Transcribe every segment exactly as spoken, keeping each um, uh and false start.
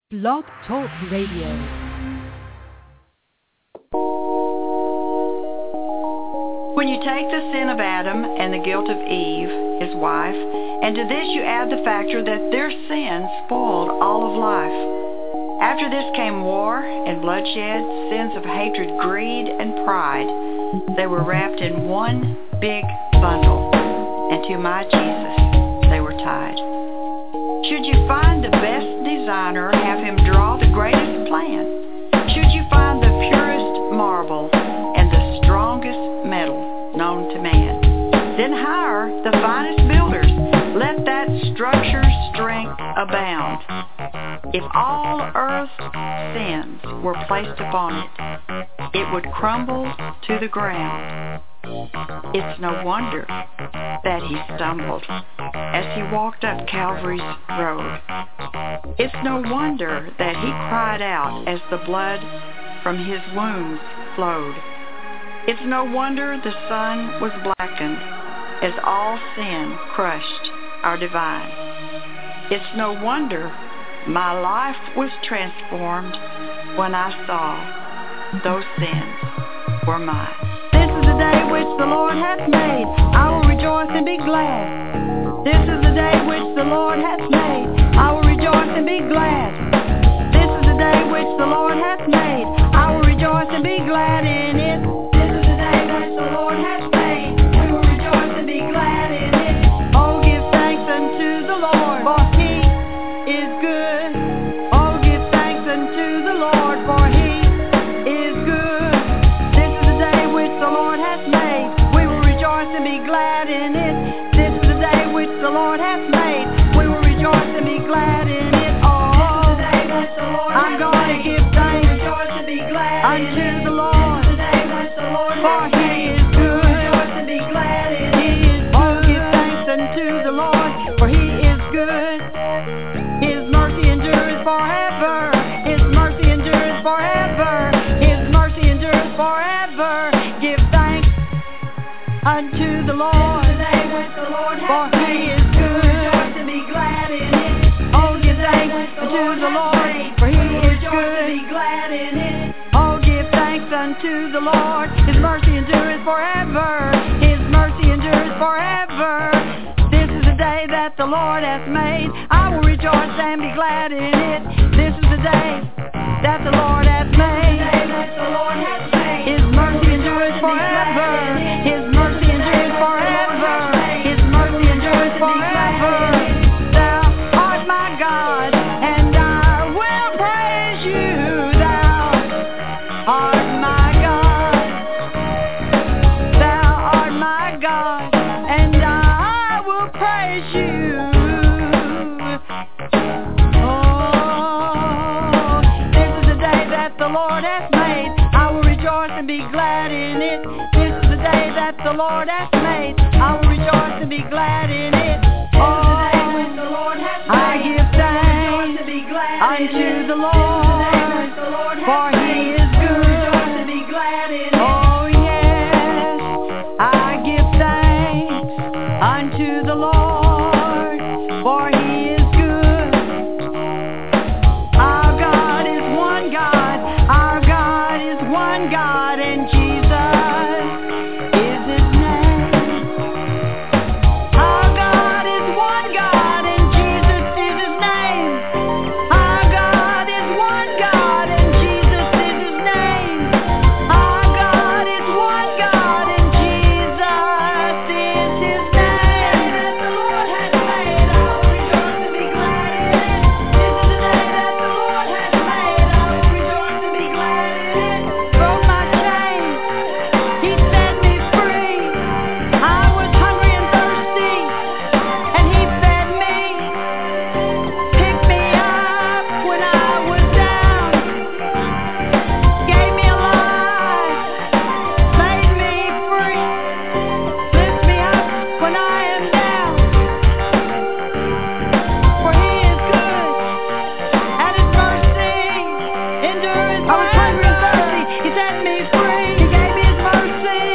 Blog Talk Radio. When you take the sin of Adam and the guilt of Eve, his wife, and to this you add the factor that their sin spoiled all of life. After this came war and bloodshed, sins of hatred, greed, and pride. They were wrapped in one big bundle, and to my Jesus they were tied. Should you find the best designer, have him draw the greatest plan. Should you find the purest marble and the strongest metal known to man, then hire the finest builders. Let that structure's strength abound. If all earth's sins were placed upon it, it would crumble to the ground. It's no wonder that he stumbled as he walked up Calvary's road. It's no wonder that he cried out as the blood from his wounds flowed. It's no wonder the sun was blackened as all sin crushed our divine. It's no wonder my life was transformed when I saw those sins were mine. This is the day which the Lord hath made. I will rejoice and be glad. This is the day which the Lord hath made. I will rejoice and be glad. This is the day which the Lord hath made. I will rejoice and be glad in it. This is the day which the Lord hath made. We will rejoice and be glad in it. Oh, give thanks unto the Lord, for he is good. Oh, give thanks unto the Lord, for he is good. This is the day which the Lord hath made. We will rejoice and be glad in it. This is the day which the Lord hath made. We will rejoice and be glad in it. Oh, I'm going to give thanks unto the Lord, for he is good. He is good. Oh, give thanks unto the Lord, for he is good. His mercy endures forever. His mercy endures forever. His mercy endures forever. Give thanks unto the Lord, for he is good. Oh, give thanks unto the Lord, for he is good. Oh, give thanks unto the Lord. His mercy endures forever. His mercy endures forever. This is the day that the Lord hath made. I will rejoice and be glad in it. This is the day that the Lord hath made. His mercy endures forever. His mercy endures forever. His mercy endures forever. Thou art my God, and I will praise you. Thou art my God. Thou art my God, and I will praise you. Oh, this is the day that the Lord hath made. I will rejoice and be glad in it. This is the day that the Lord hath made. I will rejoice and be glad in it. Oh, I give thanks unto the Lord, for he is good. Oh, yes, I give thanks unto the Lord, for he is good. Our God is one God. Our God is one God, and Jesus is his name. Our God is one God, and Jesus is his name. Our God is one God, and Jesus is his name. Our God is one God, and Jesus is his name. That the Lord hath made, I will rejoice and be glad in it. This is the day that the Lord hath made. I will rejoice and be glad in it. Broke my chains, he set me free. I was hungry and thirsty, and he fed me. Picked me up when I was down. Gave me a life, made me free. Lift me up when I am down. For he is good, and his mercy endures forever. I was hungry and thirsty, he set me free. He gave me his mercy.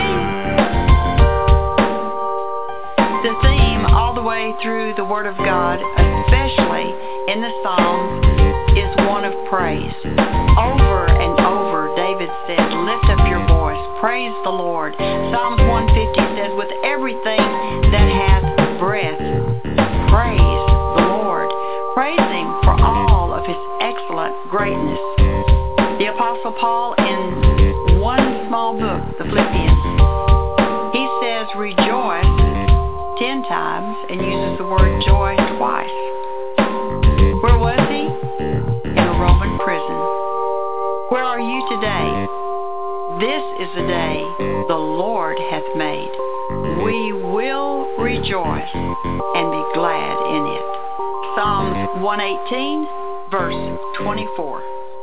The theme all the way through the Word of God, especially in the Psalms, is one of praise. Over and over, David said, lift up your voice, praise the Lord. Psalms one fifty says, with everything that hath breath, praise the Lord. Praise Him for all of His excellent greatness. The Apostle Paul, in one small book, the Philippians, he says, rejoice ten times and uses the word joy twice. Where was he? In a Roman prison. Where are you today? This is the day the Lord hath made. We will rejoice and be glad in it. Psalms one eighteen, verse twenty-four.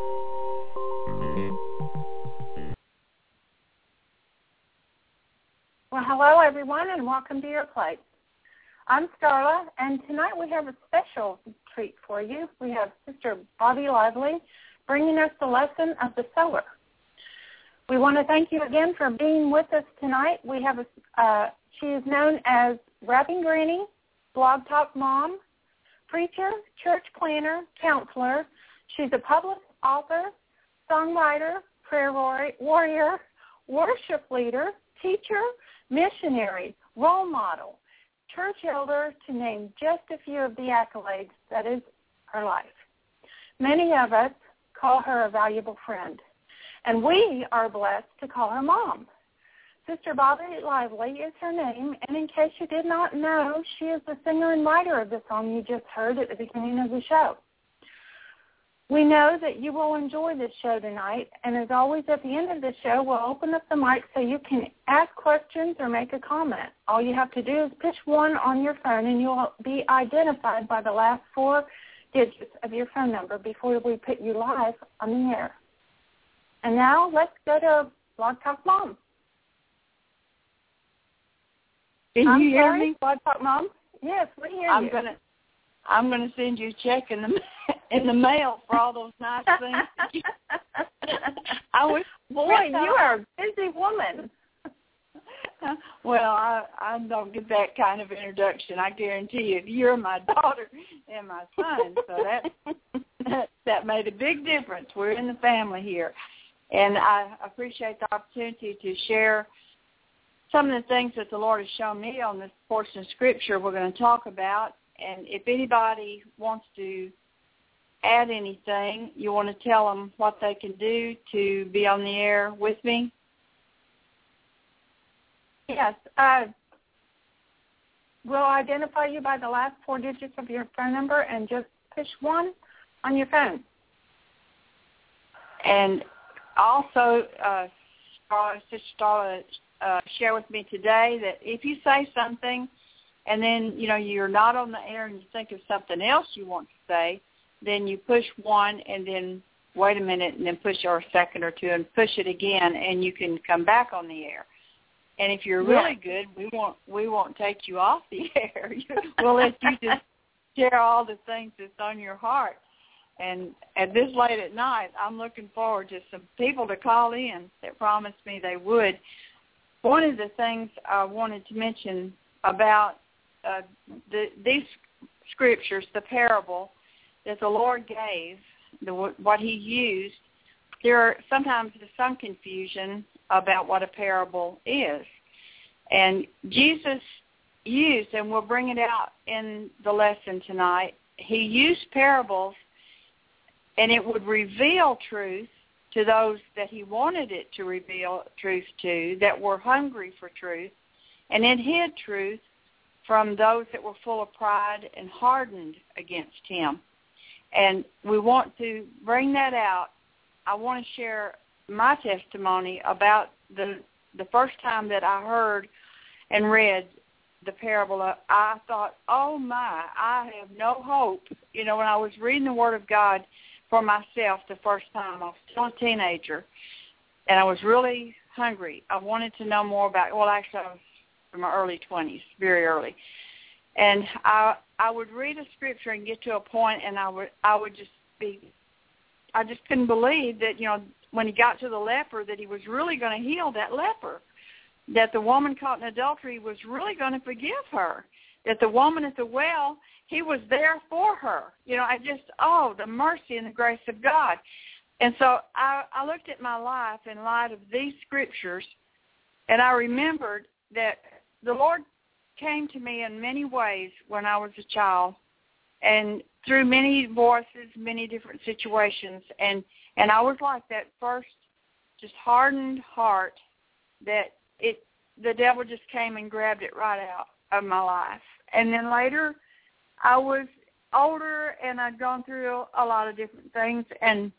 Well, hello, everyone, and welcome to Your Place. I'm Starla, and tonight we have a special treat for you. We have Sister Bobby Lively bringing us the lesson of the sower. We want to thank you again for being with us tonight. We have a, uh, she is known as Rapping Granny, Blog Talk Mom, preacher, church planner, counselor. She's a published author, songwriter, prayer warrior, worship leader, teacher, missionary, role model, church elder, to name just a few of the accolades that is her life. Many of us call her a valuable friend, and we are blessed to call her Mom. Sister Bobby Lively is her name, and in case you did not know, she is the singer and writer of the song you just heard at the beginning of the show. We know that you will enjoy this show tonight, and as always, at the end of the show, we'll open up the mic so you can ask questions or make a comment. All you have to do is push one on your phone, and you'll be identified by the last four digits of your phone number before we put you live on the air. And now let's go to Blog Talk Mom. Can I'm you hear sorry, me? Blog Talk Mom? Yes, we hear I'm you. gonna, I'm gonna send you a check in the in the mail for all those nice things. I was, boy, you are a busy woman. Well, I, I don't get that kind of introduction. I guarantee you, you're my daughter and my son, so that that made a big difference. We're in the family here, and I appreciate the opportunity to share some of the things that the Lord has shown me on this portion of Scripture we're going to talk about. And if anybody wants to add anything, you want to tell them what they can do to be on the air with me? Yes. Uh, we'll identify you by the last four digits of your phone number and just push one on your phone. And also, uh, Sister Starla uh, share with me today that if you say something and then, you know, you're not on the air and you think of something else you want to say, then you push one and then wait a minute and then push or a second or two and push it again, and you can come back on the air. And if you're really good, we won't we won't take you off the air. We'll let you just share all the things that's on your heart. And at this late at night, I'm looking forward to some people to call in that promised me they would. One of the things I wanted to mention about uh, the, these scriptures, the parable that the Lord gave, the, what he used, there are sometimes there's some confusion about what a parable is. And Jesus used, and we'll bring it out in the lesson tonight, he used parables, and it would reveal truth to those that he wanted it to reveal truth to, that were hungry for truth, and it hid truth from those that were full of pride and hardened against him. And we want to bring that out. I want to share my testimony about the the first time that I heard and read the parable. I thought, oh my, I have no hope. You know, when I was reading the Word of God for myself the first time, I was still a teenager, and I was really hungry. I wanted to know more about, well, actually, I was in my early twenties, very early. And I I would read a scripture and get to a point, and I would I would just be, I just couldn't believe that, you know, when he got to the leper, that he was really going to heal that leper, that the woman caught in adultery was really going to forgive her, that the woman at the well, he was there for her. You know, I just, oh, the mercy and the grace of God. And so I, I looked at my life in light of these scriptures, and I remembered that the Lord came to me in many ways when I was a child, and through many voices, many different situations. And, and I was like that first just hardened heart that it the devil just came and grabbed it right out of my life. And then later I was older, and I'd gone through a lot of different things, and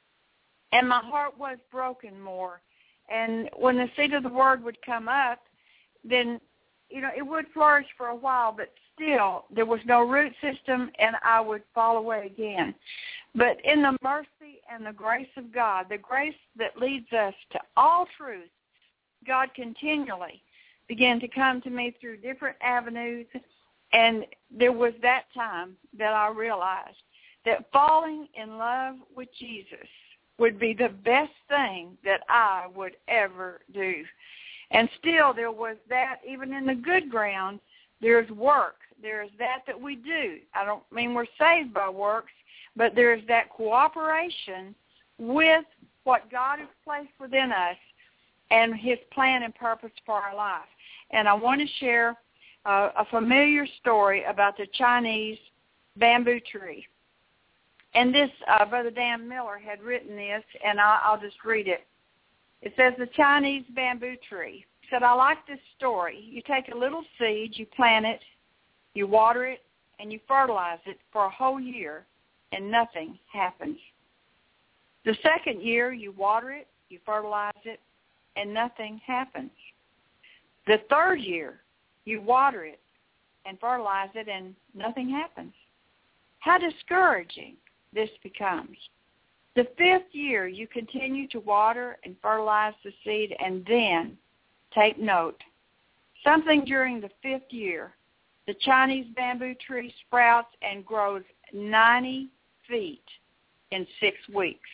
and my heart was broken more. And when the seed of the word would come up, then, you know, it would flourish for a while, but still there was no root system, and I would fall away again. But in the mercy and the grace of God, the grace that leads us to all truth, God continually began to come to me through different avenues. And there was that time that I realized that falling in love with Jesus would be the best thing that I would ever do. And still there was that, even in the good ground, there's work. There's that that we do. I don't mean we're saved by works, but there's that cooperation with what God has placed within us and his plan and purpose for our life. And I want to share uh, a familiar story about the Chinese bamboo tree. And this, uh, Brother Dan Miller had written this, and I'll, I'll just read it. It says, the Chinese bamboo tree. He said, I like this story. You take a little seed, you plant it, you water it, and you fertilize it for a whole year, and nothing happens. The second year, you water it, you fertilize it, and nothing happens. The third year, you water it and fertilize it, and nothing happens. How discouraging this becomes. The fifth year, you continue to water and fertilize the seed, and then, take note, something during the fifth year, the Chinese bamboo tree sprouts and grows ninety feet in six weeks.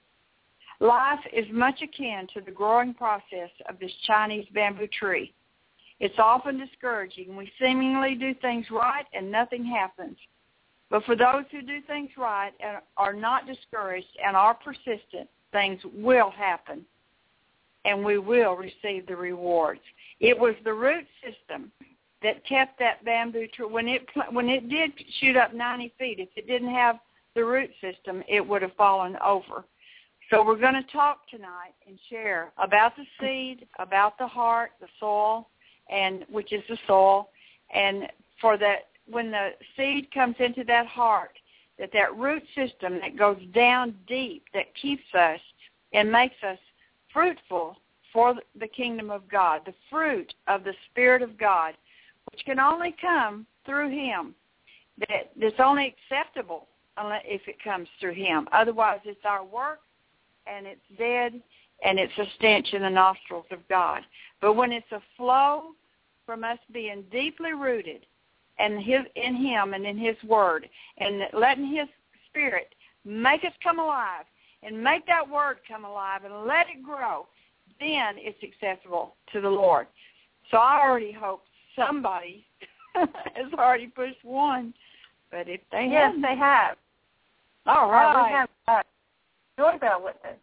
Life is much akin to the growing process of this Chinese bamboo tree. It's often discouraging. We seemingly do things right and nothing happens. But for those who do things right and are not discouraged and are persistent, things will happen, and we will receive the rewards. It was the root system that kept that bamboo tree. When it when it did shoot up ninety feet, if it didn't have the root system, it would have fallen over. So we're going to talk tonight and share about the seed, about the heart, the soil, and which is the soil, and for that, when the seed comes into that heart, that that root system that goes down deep, that keeps us and makes us fruitful for the kingdom of God, the fruit of the Spirit of God, which can only come through him, that it's only acceptable if it comes through him. Otherwise, it's our work, and it's dead, and it's a stench in the nostrils of God. But when it's a flow from us being deeply rooted and his, in him and in his word, and letting his Spirit make us come alive and make that word come alive and let it grow, then it's accessible to the Lord. So I already hope somebody has already pushed one, but if they yes, haven't, they have. All right. Uh, we have uh, Joybell with us.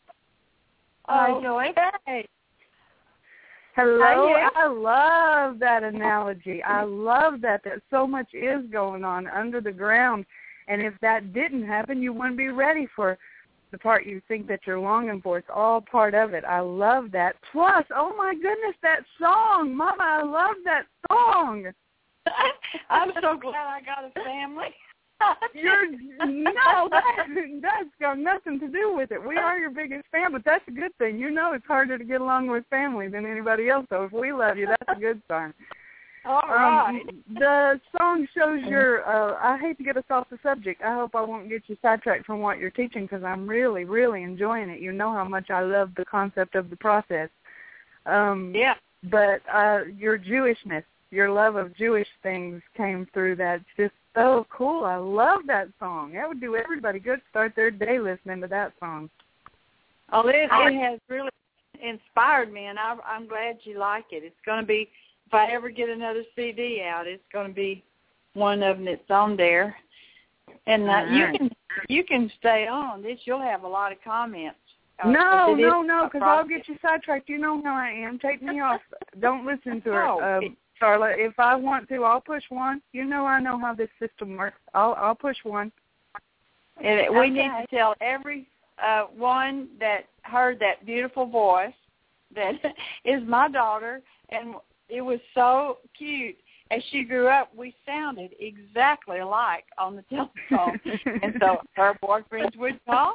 Hi, Oh, Joy. hey. Hello. Hi, I love that analogy. I love that, that so much is going on under the ground. And if that didn't happen, you wouldn't be ready for the part you think that you're longing for. It's all part of it. I love that. Plus, oh, my goodness, that song. Mama, I love that song. I'm so glad I got a family. You're no, that, that's got nothing to do with it. We are your biggest fan, but that's a good thing. You know it's harder to get along with family than anybody else, so if we love you, that's a good sign. All right. Um, the song shows your, uh, I hate to get us off the subject. I hope I won't get you sidetracked from what you're teaching because I'm really, really enjoying it. You know how much I love the concept of the process. Um, yeah. But uh, your Jewishness, your love of Jewish things came through that. It's just so cool. I love that song. That would do everybody good to start their day listening to that song. Oh, it, it has really inspired me, and I, I'm glad you like it. It's going to be, if I ever get another C D out, it's going to be one of them that's on there. And uh, right. you can you can stay on this. You'll have a lot of comments. Uh, no, it no, is no, because I'll get you sidetracked. You know how I am. Take me off. Don't listen to her, No, uh, it, Starla. If I want to, I'll push one. You know I know how this system works. I'll I'll push one. And we Okay. need to tell every uh, one that heard that beautiful voice that is my daughter, and it was so cute. As she grew up, we sounded exactly alike on the telephone, and so her boyfriends would call.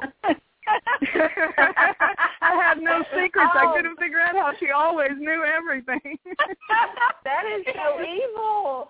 I had no secrets. Oh. I couldn't figure out how she always knew everything. That is so evil.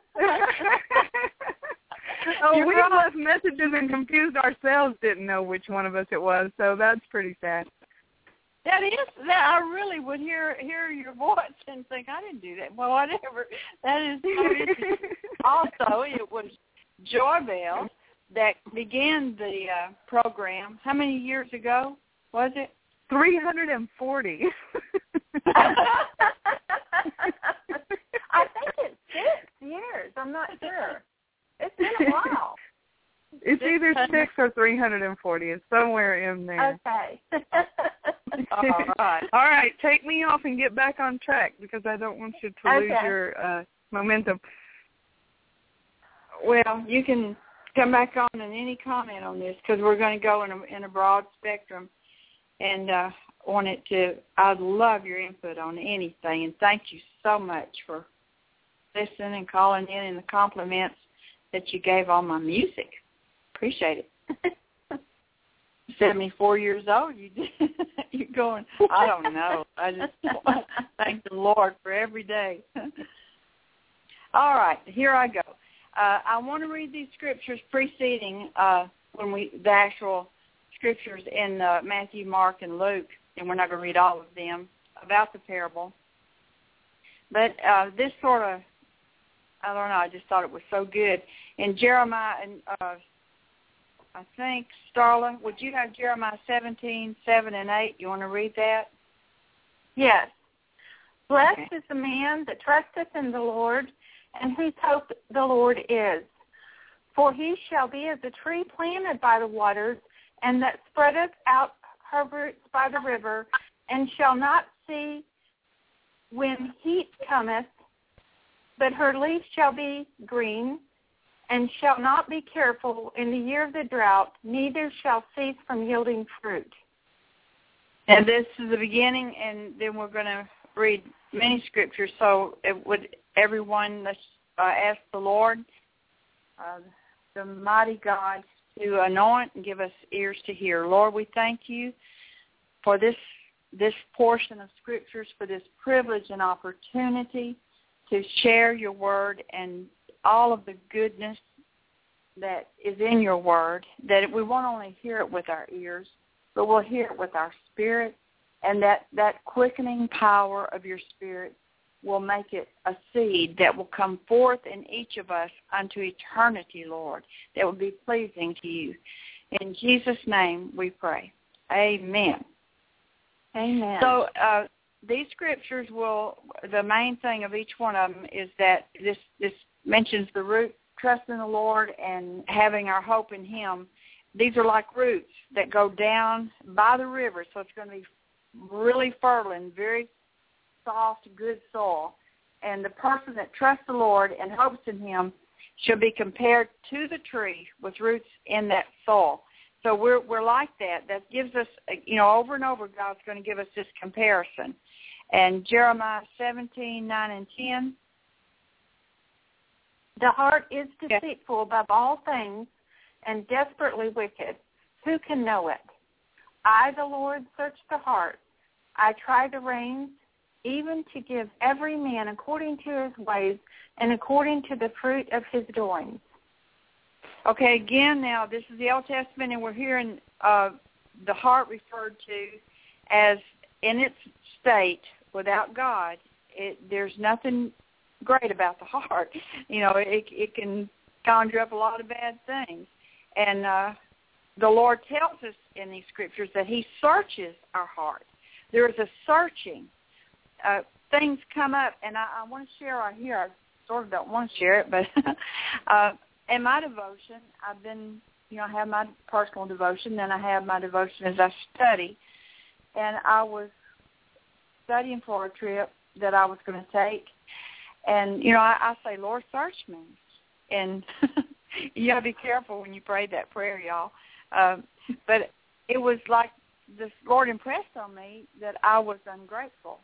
Oh, You're we right. left messages and confused ourselves, didn't know which one of us it was, so that's pretty sad. That is that I really would hear hear your voice and think I didn't do that. Well, whatever. That is so interesting. Also, it was Joy Bell that began the uh, program. How many years ago was it? three hundred forty. I think it's six years. I'm not sure. It's been a while. It's either six or three hundred forty. It's somewhere in there. Okay. All right. All right, take me off and get back on track because I don't want you to lose Okay. your uh, momentum. Well, you can come back on and any comment on this because we're going to go in a, in a broad spectrum and uh, want it to. I'd love your input on anything, and thank you so much for listening and calling in and the compliments that you gave on my music. Appreciate it. seventy-four years old, you you're going, I don't know. I just want to thank the Lord for every day. All right, here I go. Uh, I want to read these scriptures preceding uh, when we the actual scriptures in uh, Matthew, Mark, and Luke, and we're not going to read all of them about the parable. But uh, this sort of, I don't know, I just thought it was so good. In Jeremiah, and uh, I think, Starla, would you have Jeremiah seventeen, seven, and eight? You want to read that? Yes. Blessed Okay. is the man that trusteth in the Lord, and whose hope the Lord is. For he shall be as a tree planted by the waters, and that spreadeth out her roots by the river, and shall not see when heat cometh, but her leaf shall be green, and shall not be careful in the year of the drought, neither shall cease from yielding fruit. And this is the beginning, and then we're going to read many scriptures. So it would everyone let's uh, ask the Lord, uh, the mighty God, to anoint and give us ears to hear. Lord, we thank you for this this portion of scriptures, for this privilege and opportunity to share your word and all of the goodness that is in your word, that we won't only hear it with our ears, but we'll hear it with our spirit, and that, that quickening power of your spirit will make it a seed that will come forth in each of us unto eternity, Lord, that will be pleasing to you. In Jesus' name we pray. Amen. Amen. So uh, these scriptures will, the main thing of each one of them is that this, this mentions the root, trust in the Lord and having our hope in him. These are like roots that go down by the river, so it's going to be really fertile and very soft, good soil. And the person that trusts the Lord and hopes in him shall be compared to the tree with roots in that soil. So we're we're like that. That gives us, you know, over and over, God's going to give us this comparison. And Jeremiah seventeen, nine, and ten. The heart is deceitful above all things and desperately wicked. Who can know it? I, the Lord, search the heart. I try the reins, even to give every man according to his ways and according to the fruit of his doings. Okay, again, now, this is the Old Testament, and we're hearing uh, the heart referred to as in its state without God. It, there's nothing great about the heart. You know, it, it can conjure up a lot of bad things. And uh, the Lord tells us in these scriptures that he searches our heart. There is a searching. Uh, things come up, and I, I want to share right here. sort of don't want to share it, but uh, in my devotion, I've been, you know, I have my personal devotion, then I have my devotion as I study. And I was studying for a trip that I was going to take. And, you know, I, I say, Lord, search me. And you got to be careful when you pray that prayer, y'all. Um, but it was like the Lord impressed on me that I was ungrateful.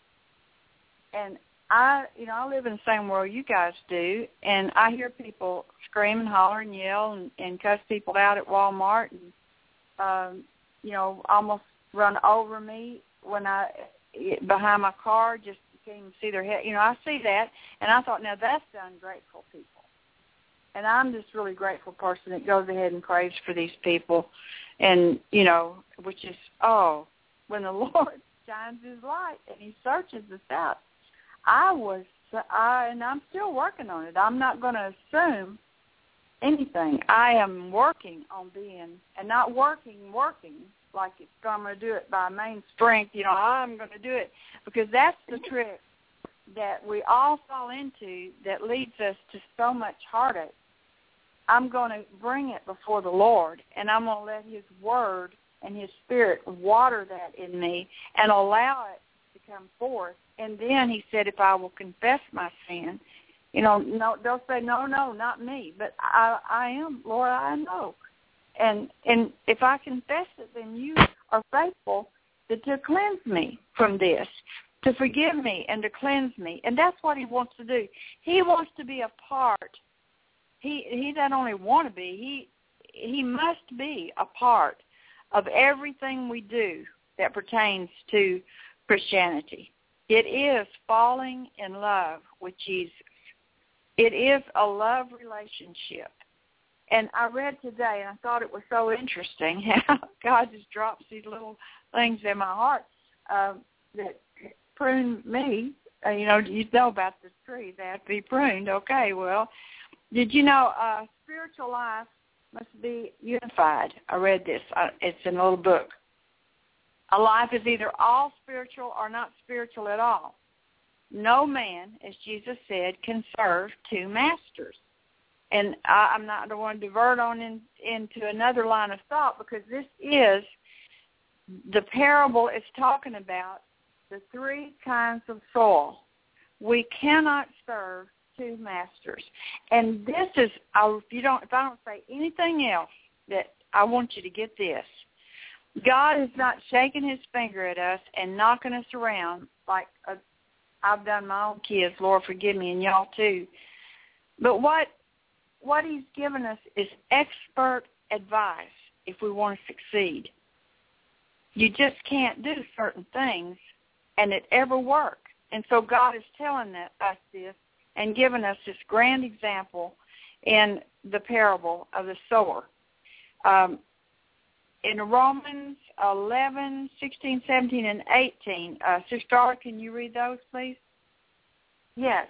And I, you know, I live in the same world you guys do, and I hear people scream and holler and yell and, and cuss people out at Walmart and, um, you know, almost run over me when I, behind my car, just can't even see their head. You know, I see that, and I thought, now that's the ungrateful people. And I'm just really grateful person that goes ahead and prays for these people, and, you know, which is, oh, when the Lord shines his light and he searches us out. I was, I, and I'm still working on it. I'm not going to assume anything. I am working on being, and not working, working, like it's, I'm going to do it by main strength. You know, I'm going to do it, because that's the trick that we all fall into that leads us to so much heartache. I'm going to bring it before the Lord, and I'm going to let his word and his spirit water that in me and allow it to come forth. And then he said, if I will confess my sin, you know, no, they'll say, no, no, not me. But I, I am, Lord, I know. And and if I confess it, then you are faithful to, to cleanse me from this, to forgive me and to cleanse me. And that's what he wants to do. He wants to be a part. He he doesn't only want to be, he he must be a part of everything we do that pertains to Christianity. It is falling in love with Jesus. It is a love relationship. And I read today, and I thought it was so interesting how God just drops these little things in my heart uh, that prune me. Uh, you know, you know about the trees. They have to be pruned. Okay, well, did you know uh, spiritual life must be unified? I read this. Uh, it's in a little book. A life is either all spiritual or not spiritual at all. No man, as Jesus said, can serve two masters. And I, I'm not going to want to divert on in, into another line of thought, because this is, the parable is talking about the three kinds of soil. We cannot serve two masters. And this is, if you don't, if I don't say anything else, that I want you to get this. God is not shaking his finger at us and knocking us around like a, I've done my own kids, Lord forgive me, and y'all too. But what what he's given us is expert advice if we want to succeed. You just can't do certain things and it ever work. And so God is telling us this and giving us this grand example in the parable of the sower. Um, in Romans eleven, sixteen, seventeen, and eighteen, uh, Sister Starla, can you read those, please? Yes.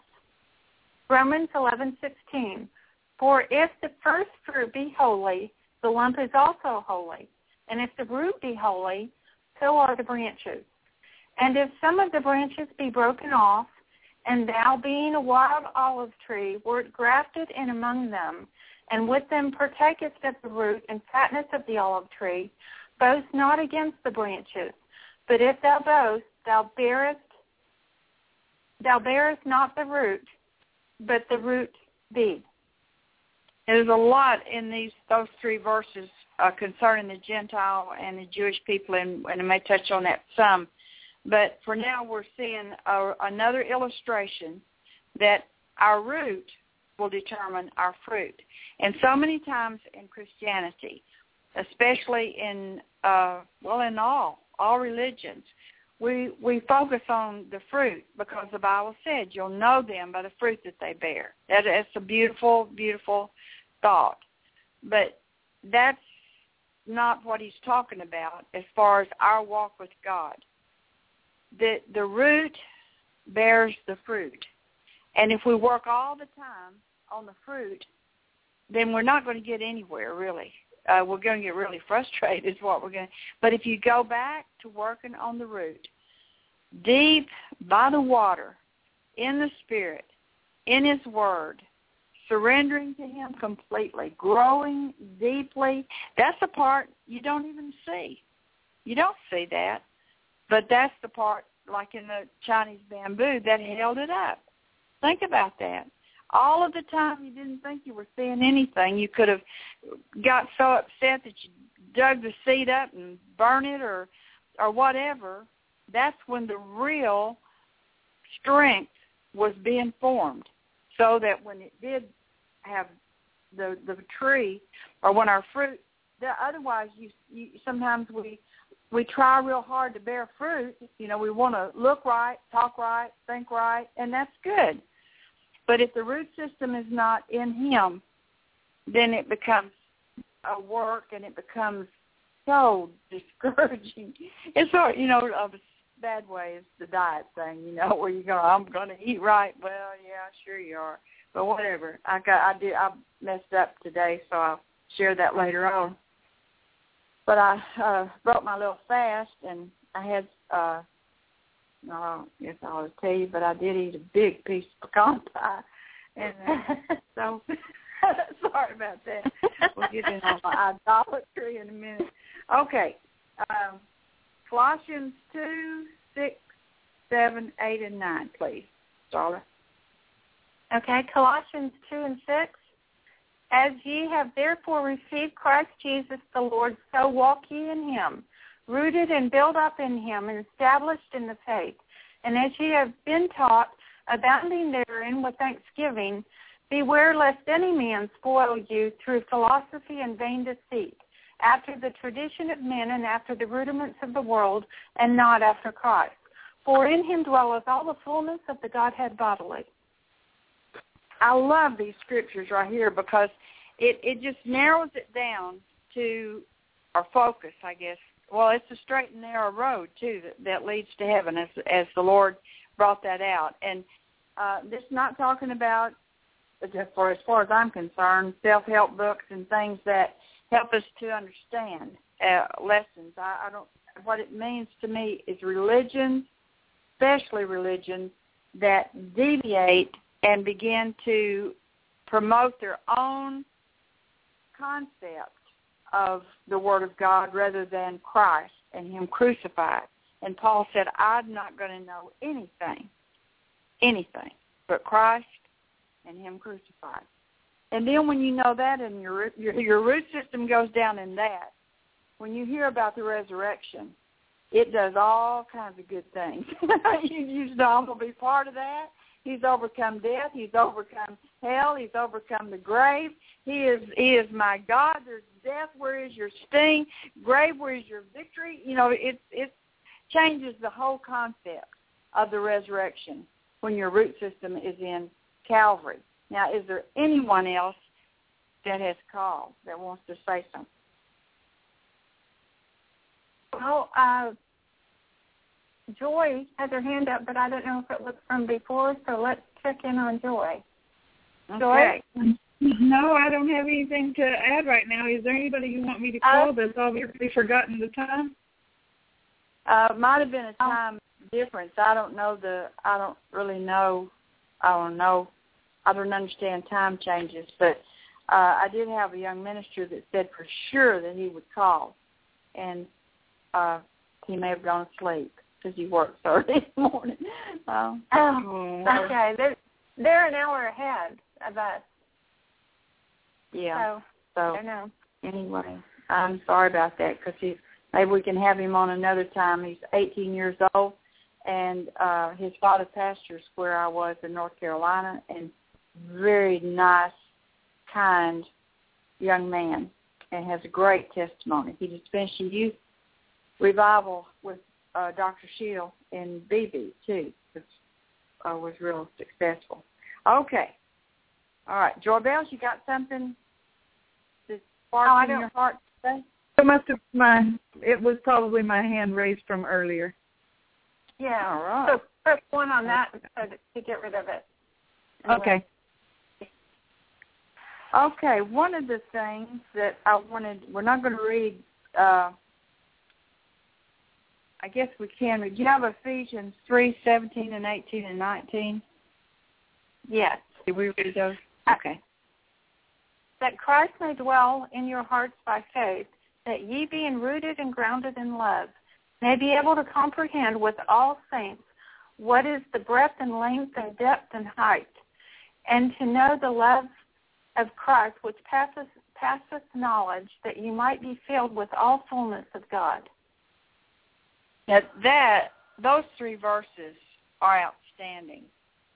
Romans eleven sixteen. For if the first fruit be holy, the lump is also holy. And if the root be holy, so are the branches. And if some of the branches be broken off, and thou being a wild olive tree wert grafted in among them, and with them partakest of the root and fatness of the olive tree, boast not against the branches. But if thou boast, thou bearest, thou bearest not the root, but the root thee. There's a lot in these those three verses uh, concerning the Gentile and the Jewish people, and, and I may touch on that some. But for now, we're seeing a, another illustration that our root will determine our fruit. And so many times in Christianity, especially in, uh, well, in all, all religions, we, we focus on the fruit because the Bible said you'll know them by the fruit that they bear. That, that's a beautiful, beautiful thought. But that's not what he's talking about as far as our walk with God. The, the root bears the fruit. And if we work all the time on the fruit, then we're not going to get anywhere, really. Uh, we're going to get really frustrated is what we're going to. But if you go back to working on the root, deep by the water, in the Spirit, in his word, surrendering to him completely, growing deeply. That's the part you don't even see. You don't see that. But that's the part, like in the Chinese bamboo, that held it up. Think about that. All of the time you didn't think you were seeing anything. You could have got so upset that you dug the seed up and burned it or or whatever. That's when the real strength was being formed, so that when it did have the the tree, or when our fruit, the, otherwise you, you sometimes we we try real hard to bear fruit. You know, we want to look right, talk right, think right, and that's good. But if the root system is not in him, then it becomes a work, and it becomes so discouraging. It's sort, you know, a bad way is the diet thing, you know, where you go, I'm going to eat right. Well, yeah, sure you are, but whatever. I got, I did, I messed up today, so I'll share that later on. But I uh, broke my little fast, and I had, uh, no, I guess I'll tell you, but I did eat a big piece of pecan pie, and uh, so sorry about that. We'll get in on my idolatry in a minute. Okay, um, Colossians two, six, seven, eight, and nine, please, Starla. Okay, Colossians two and six. As ye have therefore received Christ Jesus the Lord, so walk ye in him, rooted and built up in him, and established in the faith. And as ye have been taught, abounding therein with thanksgiving, beware lest any man spoil you through philosophy and vain deceit, after the tradition of men and after the rudiments of the world, and not after Christ. For in him dwelleth all the fullness of the Godhead bodily. I love these scriptures right here because it, it just narrows it down to our focus, I guess. Well, it's a straight and narrow road, too, that, that leads to heaven, as, as the Lord brought that out. And uh, this is not talking about, for as far as I'm concerned, self-help books and things that help us to understand uh, lessons. I, I don't. What it means to me is religions, especially religions, that deviate and begin to promote their own concept of the Word of God rather than Christ and him crucified. And Paul said, I'm not going to know anything, anything but Christ and him crucified. And then when you know that and your, your your root system goes down in that, when you hear about the resurrection, it does all kinds of good things. you, you know, I'm going to be part of that. He's overcome death. He's overcome hell. He's overcome the grave. He is he is my God. There's death. Where is your sting? Grave, where is your victory? You know, it, it changes the whole concept of the resurrection when your root system is in Calvary. Now, is there anyone else that has called that wants to say something? Well, uh, Joy has her hand up, but I don't know if it was from before, so let's check in on Joy. Okay. Joy? No, I don't have anything to add right now. Is there anybody you want me to call uh, that's obviously forgotten the time? Uh, might have been a time oh. difference. I don't know the. I don't really know. I don't know. I don't understand time changes, but uh, I did have a young minister that said for sure that he would call, and uh, he may have gone to sleep because he works early in the morning. Um, oh, okay. They're, they're an hour ahead of us. Yeah. So, so I know. Anyway, I'm sorry about that because he. Maybe we can have him on another time. He's eighteen years old, and uh, his father pastors where I was in North Carolina, and very nice, kind young man, and has a great testimony. He just finished a youth revival with uh, Doctor Shield in B B, too, which uh, was real successful. Okay. All right. Joy Bells, you got something to spark oh, in your heart today? It must have my. It was probably my hand raised from earlier. Yeah. All right. So press one on that so to, to get rid of it. Anyway. Okay. Okay. One of the things that I wanted, we're not going to read. Uh, I guess we can read. Do you have Ephesians three, seventeen, and eighteen, and nineteen? Yes. Did we read those? Okay. That Christ may dwell in your hearts by faith, that ye being rooted and grounded in love, may be able to comprehend with all saints what is the breadth and length and depth and height, and to know the love of Christ which passeth, passeth knowledge, that you might be filled with all fullness of God. Now that, those three verses are outstanding.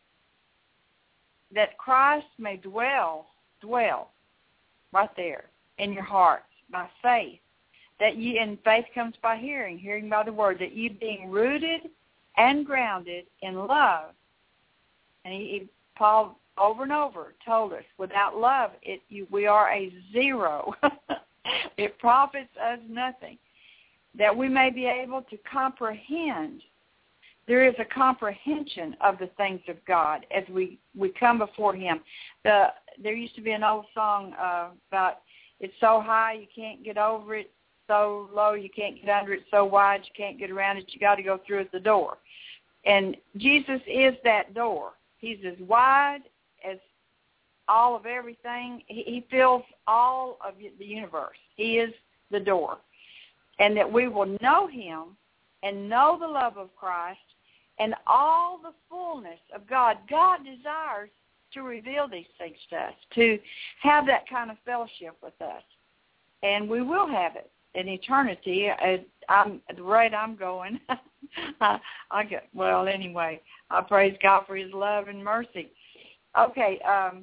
That Christ may dwell, dwell, right there in your hearts by faith. That ye, and faith comes by hearing, hearing by the word, that ye being rooted and grounded in love. And he, he, Paul over and over told us, without love, it you, we are a zero. It profits us nothing. That we may be able to comprehend. There is a comprehension of the things of God as we, we come before him. The There used to be an old song uh, about it's so high you can't get over it, so low you can't get under it, so wide you can't get around it, you got to go through at the door. And Jesus is that door. He's as wide as all of everything. He, he fills all of the universe. He is the door. And that we will know him and know the love of Christ and all the fullness of God. God desires to reveal these things to us, to have that kind of fellowship with us. And we will have it in eternity. I'm, at the rate I'm going, I, I get, well, anyway, I praise God for his love and mercy. Okay, um,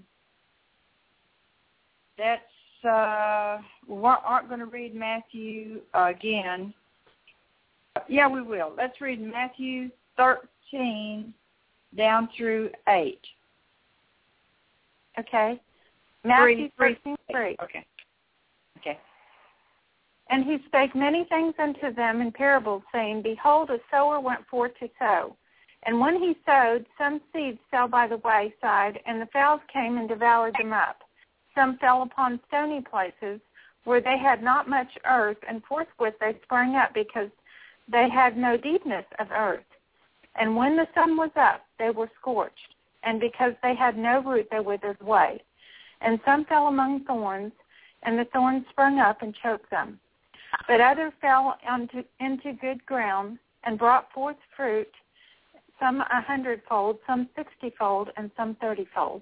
that's, uh, we aren't going to read Matthew uh, again. Yeah, we will. Let's read Matthew thirteen down through eight. Okay. Matthew three, thirteen, three. Okay. Okay. And he spake many things unto them in parables, saying, Behold, a sower went forth to sow. And when he sowed, some seed fell by the wayside, and the fowls came and devoured them up. Some fell upon stony places, where they had not much earth, and forthwith they sprang up, because they had no deepness of earth. And when the sun was up, they were scorched, and because they had no root, they withered away. And some fell among thorns, and the thorns sprung up and choked them. But others fell onto, into good ground, and brought forth fruit, some a hundredfold, some sixtyfold, and some thirtyfold.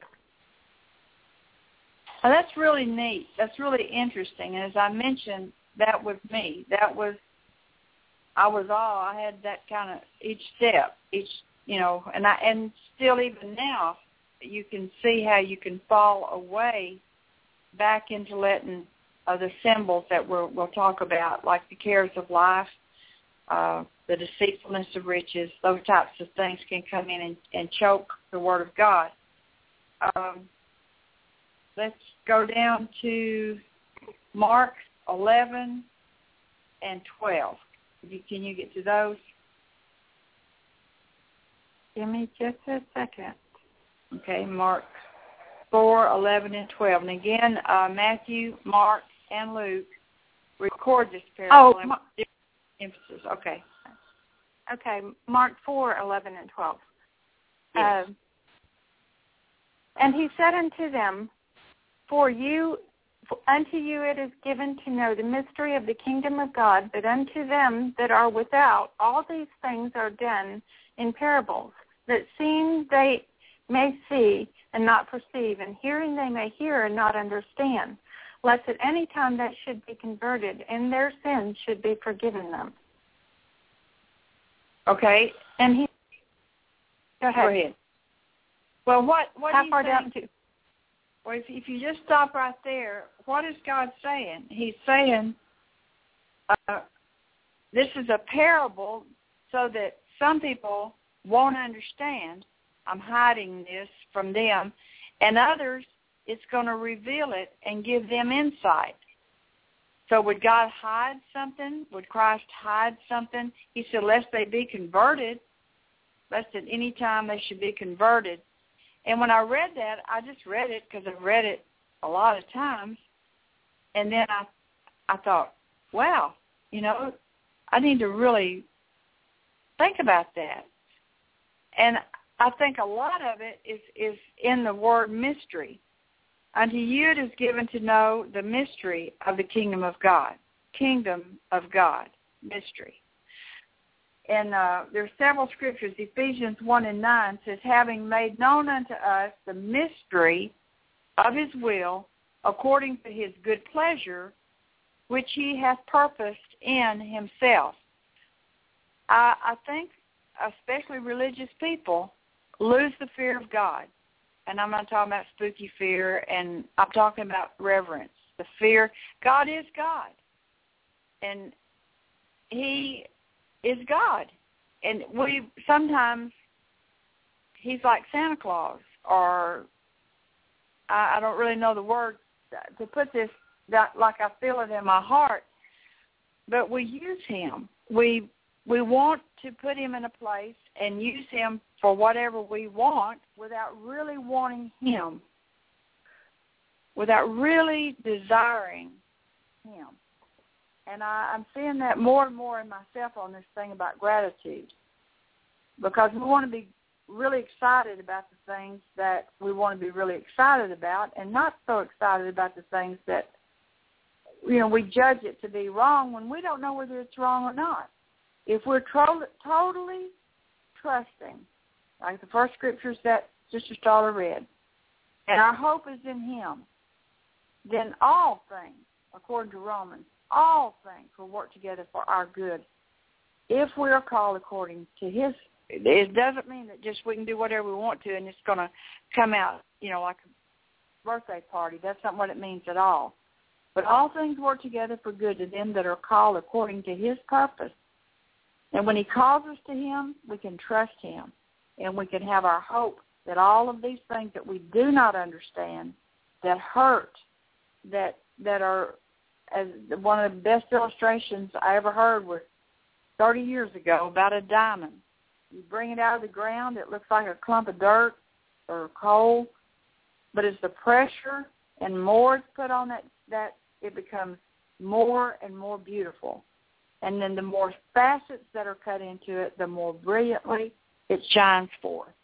Well, that's really neat. That's really interesting. And as I mentioned, that was me. That was, I was all, I had that kind of each step, each, you know, and I, and still even now, you can see how you can fall away back into letting uh, the symbols that we're, we'll talk about, like the cares of life, uh, the deceitfulness of riches, those types of things can come in and, and choke the Word of God. Um, let's go down to Mark eleven and twelve. Can you get to those? Give me just a second. Okay, Mark four, eleven, and twelve. And again, uh, Matthew, Mark, and Luke record this parable. Oh, Ma- emphasis. Okay. Okay, Mark four, eleven, and twelve. Yes. Uh, and he said unto them, For you, for unto you it is given to know the mystery of the kingdom of God, but unto them that are without, all these things are done in parables, that seeing they may see and not perceive, and hearing they may hear and not understand, lest at any time they should be converted, and their sins should be forgiven them. Okay. And he, go ahead. Go ahead. Well, what, what How do you far think? down to? Well, if, if you just stop right there, what is God saying? He's saying uh, this is a parable so that some people won't understand. I'm hiding this from them. And others, it's going to reveal it and give them insight. So would God hide something? Would Christ hide something? He said, lest they be converted, lest at any time they should be converted. And when I read that, I just read it because I've read it a lot of times. And then I I thought, wow, you know, I need to really think about that. And I think a lot of it is, is in the word mystery. Unto you it is given to know the mystery of the kingdom of God. Kingdom of God, mystery. And uh, there are several scriptures. Ephesians one and nine says, having made known unto us the mystery of his will, according to his good pleasure, which he hath purposed in himself. I, I think especially religious people lose the fear of God. And I'm not talking about spooky fear, and I'm talking about reverence, the fear. God is God. And he is God. And we sometimes, he's like Santa Claus, or I, I don't really know the word to put this that, like I feel it in my heart, but we use him. We we want to put him in a place and use him for whatever we want without really wanting him, without really desiring him. And I, I'm seeing that more and more in myself on this thing about gratitude, because we want to be really excited about the things that we want to be really excited about, and not so excited about the things that, you know, we judge it to be wrong when we don't know whether it's wrong or not. If we're tro- totally trusting, like the first scriptures that Sister Starla read, and our hope is in him, then all things, according to Romans, all things will work together for our good if we are called according to his. It doesn't mean that just we can do whatever we want to and it's going to come out, you know, like a birthday party. That's not what it means at all. But all things work together for good to them that are called according to his purpose. And when he calls us to him, we can trust him, and we can have our hope that all of these things that we do not understand, that hurt, that that are, as one of the best illustrations I ever heard was thirty years ago about a diamond. You bring it out of the ground, it looks like a clump of dirt or coal, but as the pressure and more is put on that, that it becomes more and more beautiful. And then the more facets that are cut into it, the more brilliantly it shines forth.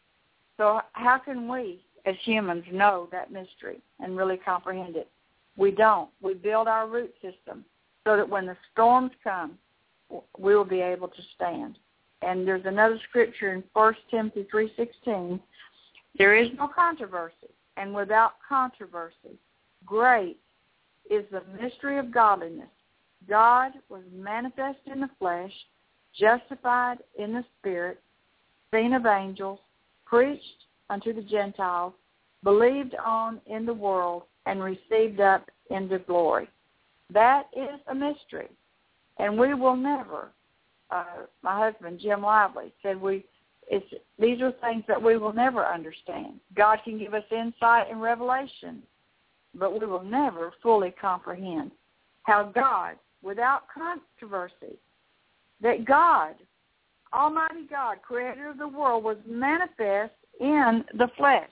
So how can we, as humans, know that mystery and really comprehend it? We don't. We build our root system so that when the storms come, we will be able to stand. And there's another scripture in First Timothy three sixteen. There is no controversy, and without controversy, great is the mystery of godliness. God was manifest in the flesh, justified in the spirit, seen of angels, preached unto the Gentiles, believed on in the world, and received up into glory. That is a mystery, and we will never. Uh, my husband, Jim Lively, said we. It's, these are things that we will never understand. God can give us insight and revelation, but we will never fully comprehend how God, without controversy, that God, Almighty God, creator of the world, was manifest in the flesh.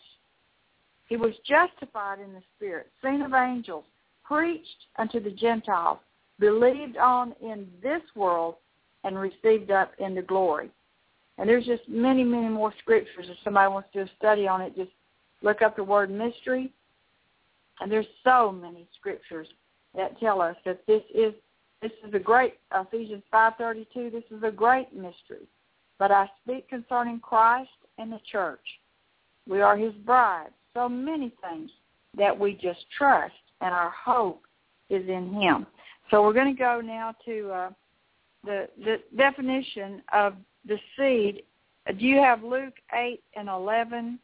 He was justified in the spirit, seen of angels, preached unto the Gentiles, believed on in this world, and received up into glory. And there's just many, many more scriptures. If somebody wants to do a study on it, just look up the word mystery. And there's so many scriptures that tell us that this is this is a great, Ephesians five thirty-two, this is a great mystery. But I speak concerning Christ and the church. We are his bride. So many things that we just trust, and our hope is in him. So we're going to go now to uh, the the definition of the seed. Do you have Luke eight and eleven,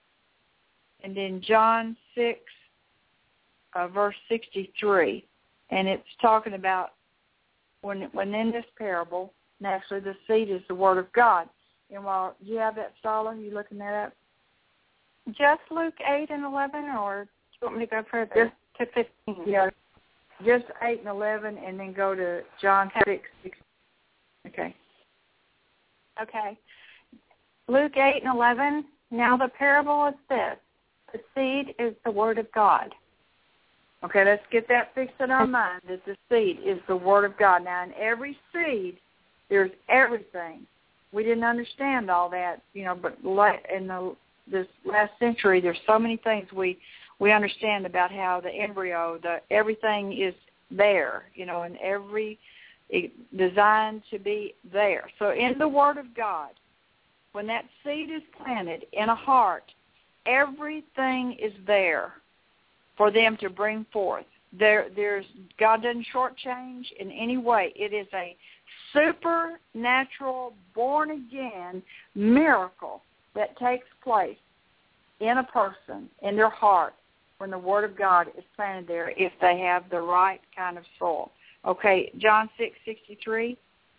and then John six, uh, verse sixty-three, and it's talking about when when in this parable, naturally the seed is the word of God. And while you have that, Starla, you looking that up? Just Luke eight and eleven, or do you want me to go further to fifteen? Yeah, just eight and eleven, and then go to John six. Okay. Okay. Luke eight and eleven. Now the parable is this: the seed is the word of God. Okay, let's get that fixed in our mind, that the seed is the word of God. Now, in every seed, there's everything we didn't understand all that, you know, but in the this last century, there's so many things we we understand about how the embryo, the everything is there, you know, and every it, designed to be there. So in the Word of God, when that seed is planted in a heart, everything is there for them to bring forth. There, there's God doesn't shortchange in any way. It is a supernatural, born-again miracle that takes place in a person, in their heart, when the Word of God is planted there, if they have the right kind of soil. Okay, John six sixty-three.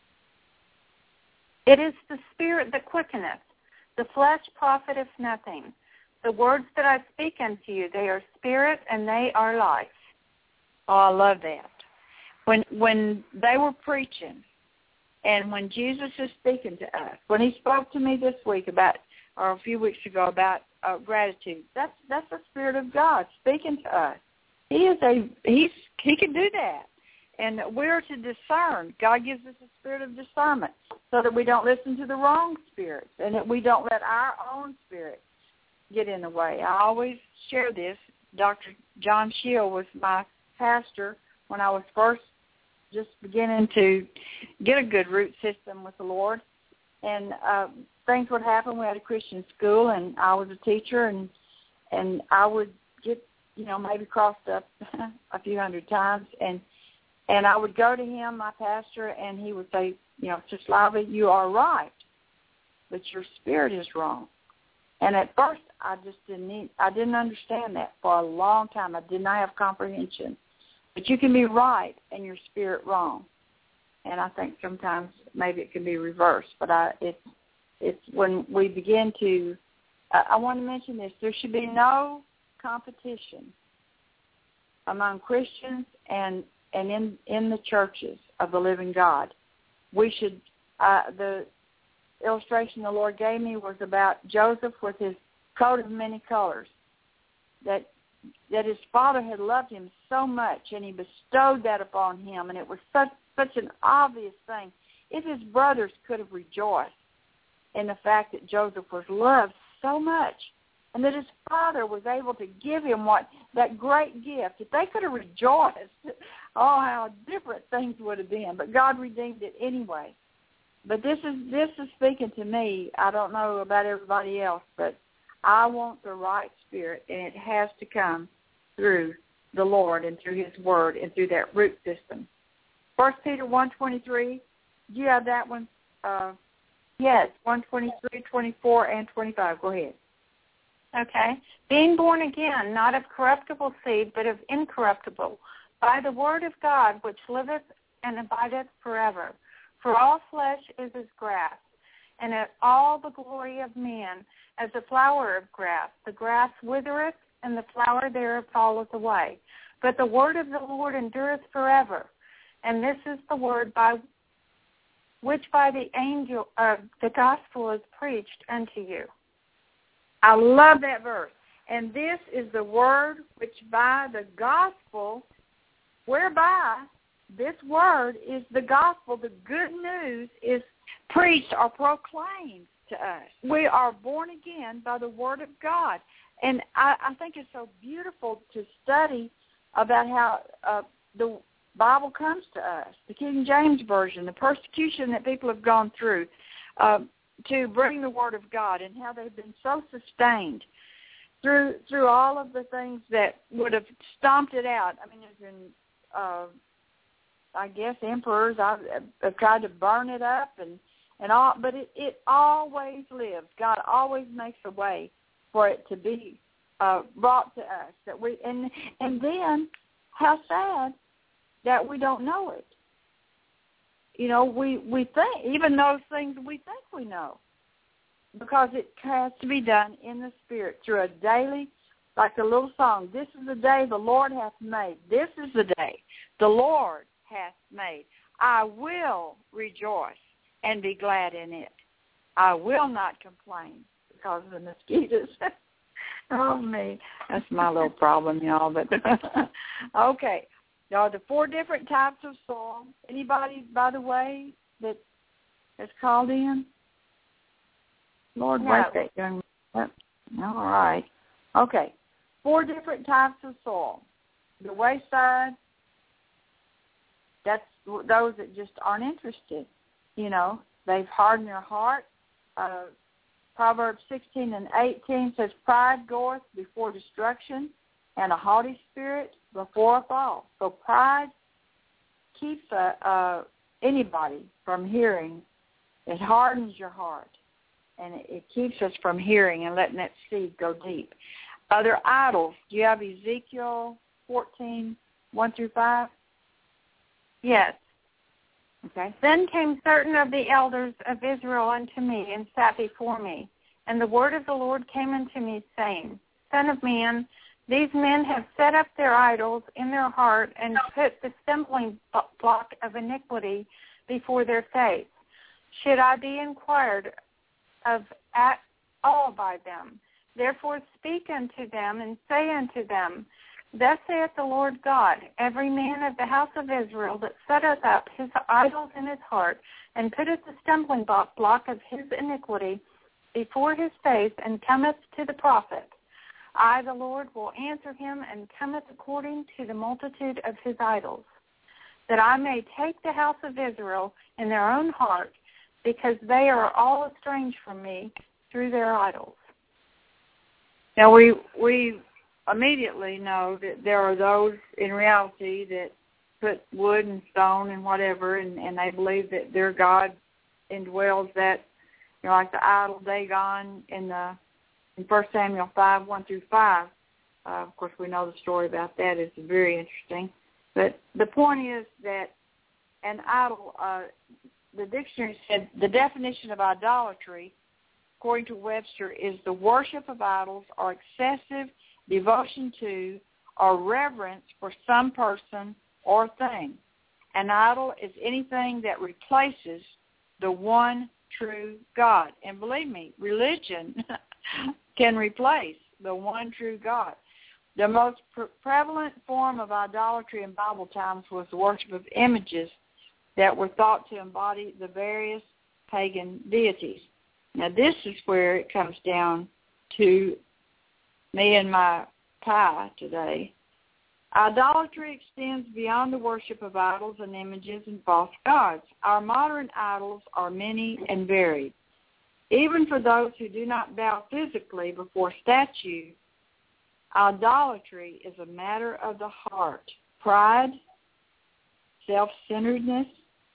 It is the Spirit that quickeneth, the flesh profiteth nothing. The words that I speak unto you, they are spirit and they are life. Oh, I love that. When when they were preaching, and when Jesus is speaking to us, when he spoke to me this week about, or a few weeks ago about uh, gratitude, that's that's the Spirit of God speaking to us. He is a he's he can do that, and we're to discern. God gives us a spirit of discernment so that we don't listen to the wrong spirits, and that we don't let our own spirit get in the way. I always share this. Doctor John Shield was my pastor when I was first just beginning to get a good root system with the Lord, and uh, things would happen. We had a Christian school, and I was a teacher, and and I would get, you know, maybe crossed up a few hundred times, and and I would go to him, my pastor, and he would say, you know, Slava, you are right, but your spirit is wrong. And at first, I just didn't need, I didn't understand that for a long time. I did not have comprehension. But you can be right and your spirit wrong. And I think sometimes maybe it can be reversed. But I, it's, it's when we begin to, uh, I want to mention this, there should be no competition among Christians and, and in, in the churches of the living God. We should, uh, the illustration the Lord gave me was about Joseph with his coat of many colors, that that his father had loved him so much, and he bestowed that upon him, and it was such such an obvious thing. If his brothers could have rejoiced in the fact that Joseph was loved so much, and that his father was able to give him what that great gift, if they could have rejoiced, oh, how different things would have been. But God redeemed it anyway. But this is this is speaking to me. I don't know about everybody else, but I want the right spirit, and it has to come through the Lord and through his word and through that root system. First Peter one twenty-three, do you have that one? Uh, yes, one twenty-three, twenty-four, and twenty-five. Go ahead. Okay. Being born again, not of corruptible seed, but of incorruptible, by the word of God, which liveth and abideth forever. For all flesh is as grass, and all the glory of men as a flower of grass. The grass withereth, and the flower thereof falleth away. But the word of the Lord endureth forever. And this is the word by which by the angel uh, the gospel is preached unto you. I love that verse. And this is the word which by the gospel, whereby this word is the gospel, the good news is preached or proclaimed to us. We are born again by the word of God. And I, I think it's so beautiful to study about how uh, the Bible comes to us, the King James Version, the persecution that people have gone through uh, to bring the word of God, and how they've been so sustained through through all of the things that would have stomped it out. I mean, there's been, uh, I guess, emperors I've, have tried to burn it up, and, and all, but it, it always lives. God always makes a way for it to be uh, brought to us. That we and and then how sad that we don't know it. You know, we, we think, even those things we think we know, because it has to be done in the Spirit through a daily, like the little song, this is the day the Lord hath made. This is the day the Lord hath made. I will rejoice and be glad in it. I will not complain because of the mosquitoes. Oh, me. That's my little problem, y'all. But okay. There are the four different types of soil. Anybody, by the way, that has called in? Lord, No. write that young man. All right. Okay. Four different types of soil. The wayside, that's those that just aren't interested. You know, they've hardened their heart. Uh, Proverbs sixteen and eighteen says, pride goeth before destruction, and a haughty spirit before a fall. So pride keeps uh, uh, anybody from hearing. It hardens your heart, and it, it keeps us from hearing and letting that seed go deep. Other idols. Do you have Ezekiel fourteen, one through five? Yes. Okay. Then came certain of the elders of Israel unto me, and sat before me. And the word of the Lord came unto me, saying, Son of man, these men have set up their idols in their heart, and put the stumbling block of iniquity before their face. Should I be inquired of at all by them? Therefore speak unto them, and say unto them, Thus saith the Lord God, every man of the house of Israel that setteth up his idols in his heart, and putteth the stumbling block of his iniquity before his face, and cometh to the prophet, I, the Lord, will answer him, and cometh according to the multitude of his idols, that I may take the house of Israel in their own heart, because they are all estranged from me through their idols. Now, we we immediately know that there are those in reality that put wood and stone and whatever, and, and they believe that their God indwells that, you know, like the idol Dagon in the in First Samuel five, one through five. Uh, of course, we know the story about that. It's very interesting. But the point is that an idol, uh, the dictionary said the definition of idolatry, according to Webster, is the worship of idols or excessive devotion to or reverence for some person or thing. An idol is anything that replaces the one true God. And believe me, religion can replace the one true God. The most pre- prevalent form of idolatry in Bible times was the worship of images that were thought to embody the various pagan deities. Now, this is where it comes down to me and my pie today. Idolatry extends beyond the worship of idols and images and false gods. Our modern idols are many and varied. Even for those who do not bow physically before statues, idolatry is a matter of the heart. Pride, self-centeredness,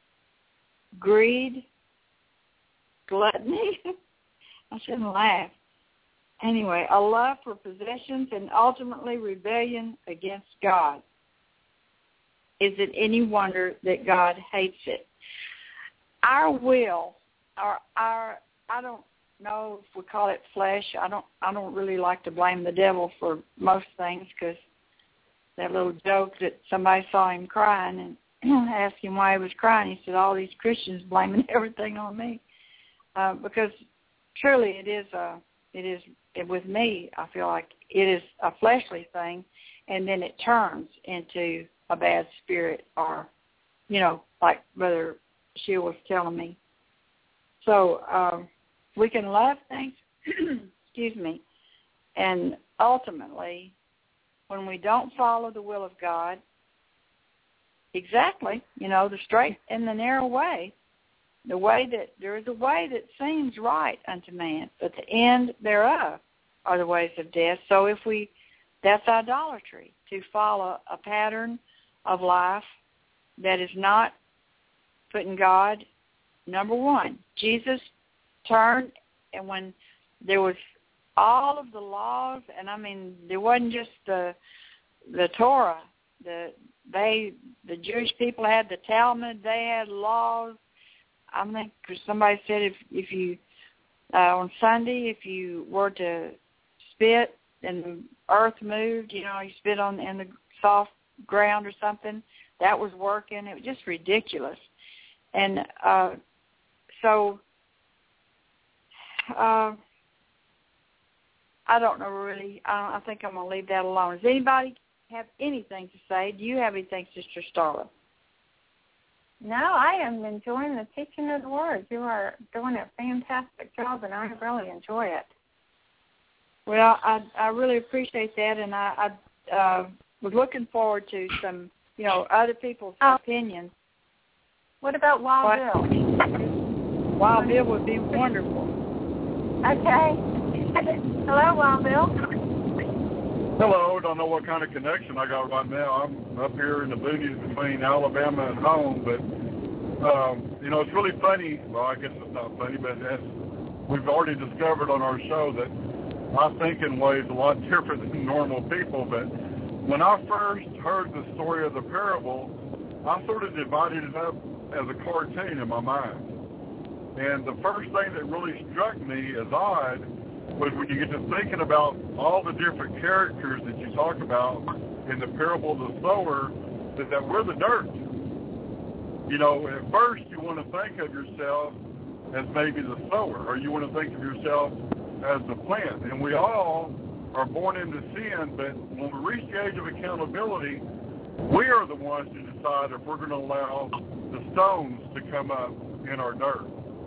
greed, gluttony. I shouldn't laugh. Anyway, a love for possessions and ultimately rebellion against God. Is it any wonder that God hates it? Our will, our our I don't know if we call it flesh. I don't I don't really like to blame the devil for most things, because that little joke that somebody saw him crying and asked him why he was crying. He said, all these Christians blaming everything on me. Uh, because truly it is a, it is with me, I feel like it is a fleshly thing, and then it turns into a bad spirit, or, you know, like Brother Sheila was telling me. So um, we can love things, excuse me, and ultimately, when we don't follow the will of God exactly, you know, the straight and the narrow way, the way that there is a way that seems right unto man, but the end thereof are the ways of death. So if we, that's idolatry, to follow a pattern of life that is not putting God number one. Jesus turned, and when there was all of the laws, and I mean, there wasn't just the the Torah. The they the Jewish people had the Talmud. They had laws. I think because somebody said if if you uh, on Sunday if you were to spit and the earth moved, you know, you spit on in the soft ground or something, that was working. It was just ridiculous. And uh, so uh, I don't know really. I, I think I'm going to leave that alone. Does anybody have anything to say? Do you have anything, Sister Starla? No, I am enjoying the teaching of the Word. You are doing a fantastic job, and I really enjoy it. Well, I I really appreciate that, and I, I uh, was looking forward to some, you know, other people's oh. opinions. What about Wild what? Bill? Wild Bill would be wonderful. Okay. Hello, Wild Bill. Hello. Don't know what kind of connection I got right now. I'm up here in the boonies between Alabama and home, but, um, you know, it's really funny. Well, I guess it's not funny, but as we've already discovered on our show that I think in ways a lot different than normal people. But when I first heard the story of the parable, I sort of divided it up as a cartoon in my mind. And the first thing that really struck me as odd was when you get to thinking about all the different characters that you talk about in the parable of the sower, that, that we're the dirt. You know, at first you want to think of yourself as maybe the sower, or you want to think of yourself as the plant. And we all are born into sin, but when we reach the age of accountability, we are the ones to decide if we're going to allow the stones to come up in our dirt,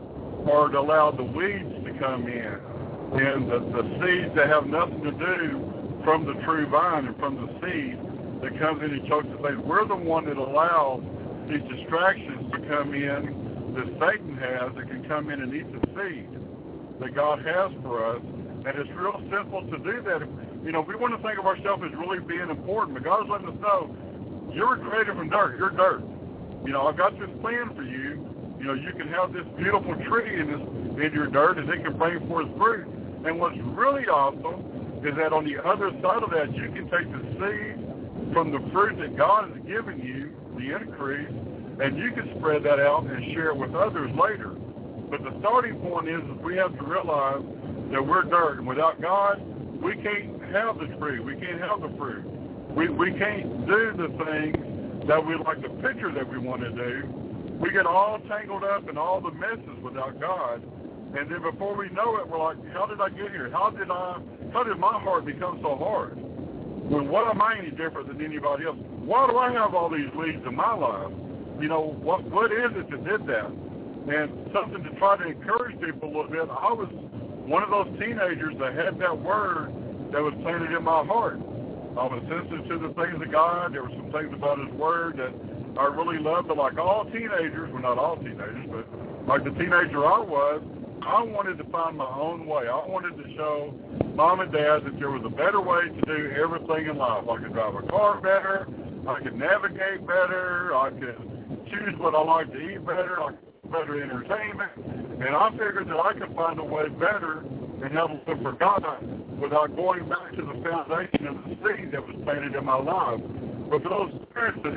or to allow the weeds to come in, and the, the seeds that have nothing to do from the true vine and from the seed that comes in and chokes the seed. We're the one that allows these distractions to come in that Satan has, that can come in and eat the seed that God has for us. And it's real simple to do that. You know, we want to think of ourselves as really being important, but God's letting us know, you're created from dirt. You're dirt. You know, I've got this plan for you. You know, you can have this beautiful tree in, this, in your dirt, and it can bring forth fruit. And what's really awesome is that on the other side of that, you can take the seed from the fruit that God has given you, the increase, and you can spread that out and share it with others later. But the starting point is, is we have to realize that we're dirt. And without God, we can't have the tree. We can't have the fruit. We, we can't do the things that we like, the picture that we want to do. We get all tangled up in all the messes without God. And then before we know it, we're like, how did I get here? How did I, how did my heart become so hard? Well, what am I any different than anybody else? Why do I have all these weeds in my life? You know, what what is it that did that? And something to try to encourage people a little bit. I was one of those teenagers that had that word that was planted in my heart. I was sensitive to the things of God. There were some things about His Word that I really loved. But like all teenagers, well, not all teenagers, but like the teenager I was, I wanted to find my own way. I wanted to show Mom and Dad that there was a better way to do everything in life. I could drive a car better. I could navigate better. I could choose what I like to eat better. I could have better entertainment. And I figured that I could find a way better and have a live for God without going back to the foundation of the seed that was planted in my life. But for those parents that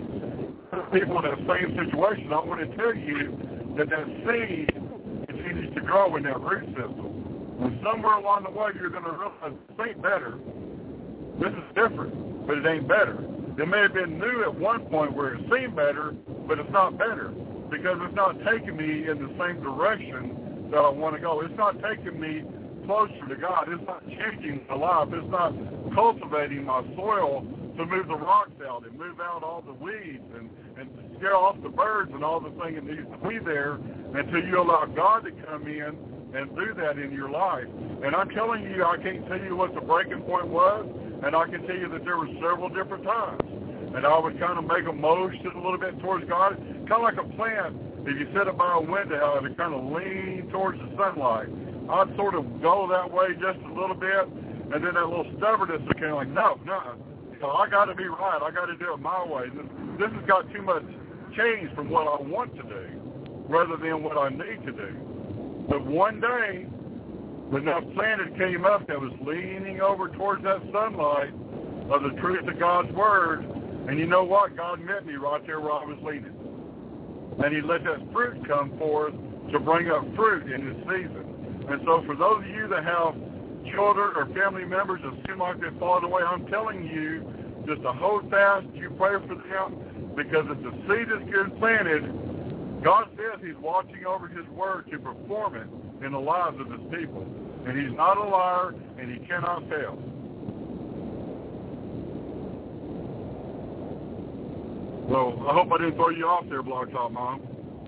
have people in that same situation, I want to tell you that that seed continues to grow in that root system. And somewhere along the way, you're going to realize this ain't better. This is different, but it ain't better. It may have been new at one point where it seemed better, but it's not better because it's not taking me in the same direction that I want to go. It's not taking me closer to God. It's not changing my life. It's not cultivating my soil to move the rocks out and move out all the weeds and, and scare off the birds and all the thing that needs to be there until you allow God to come in and do that in your life. And I'm telling you, I can't tell you what the breaking point was, and I can tell you that there were several different times. And I would kind of make a motion a little bit towards God, kind of like a plant. If you sit up by a window, how it kind of lean towards the sunlight. I'd sort of go that way just a little bit, and then that little stubbornness is kind of like, no, no. So I got to be right. I got to do it my way. This, this has got too much change from what I want to do rather than what I need to do. But one day, when that planet came up that was leaning over towards that sunlight of the truth of God's Word, and you know what? God met me right there where I was leaning. And He let that fruit come forth to bring up fruit in His season. And so for those of you that have children or family members that seem like they've fallen away, I'm telling you just to hold fast, you pray for them, because if the seed is good planted, God says He's watching over His Word to perform it in the lives of His people. And He's not a liar, and He cannot fail. Well, I hope I didn't throw you off there, Blog Talk Mom.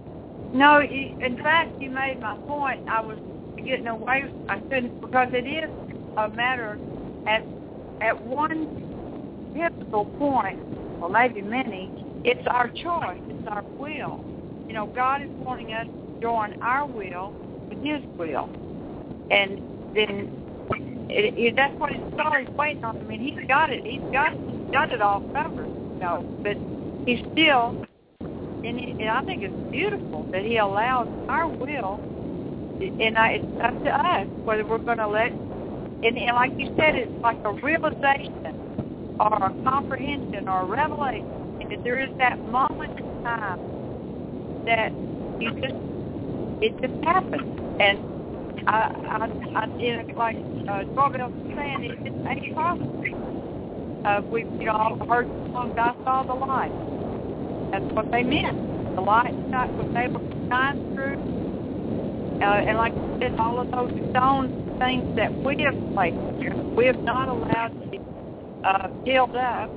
No, you, in fact, you made my point. I was getting away. I couldn't, because it is a matter at at one pivotal point, or maybe many. It's our choice. It's our will. You know, God is wanting us to join our will with His will, and then it, it, that's what He's always waiting on. I mean, He's got it. He's got he's got it all covered. You know, but He's still. And, he, and I think it's beautiful that He allows our will, and I, it's up to us whether we're going to let, and, and like you said, it's like a realization or a comprehension or a revelation, and that there is that moment in time that you just, it just happens. And I, I, I you know, like uh, Doorbell was saying, it, it's ain't possible. Uh, we, you know, I've heard the song, I Saw the Light. That's what they meant. The light shot was able to shine through. Uh, and like I said, all of those stone things that we have placed here, we have not allowed to be uh, filled up.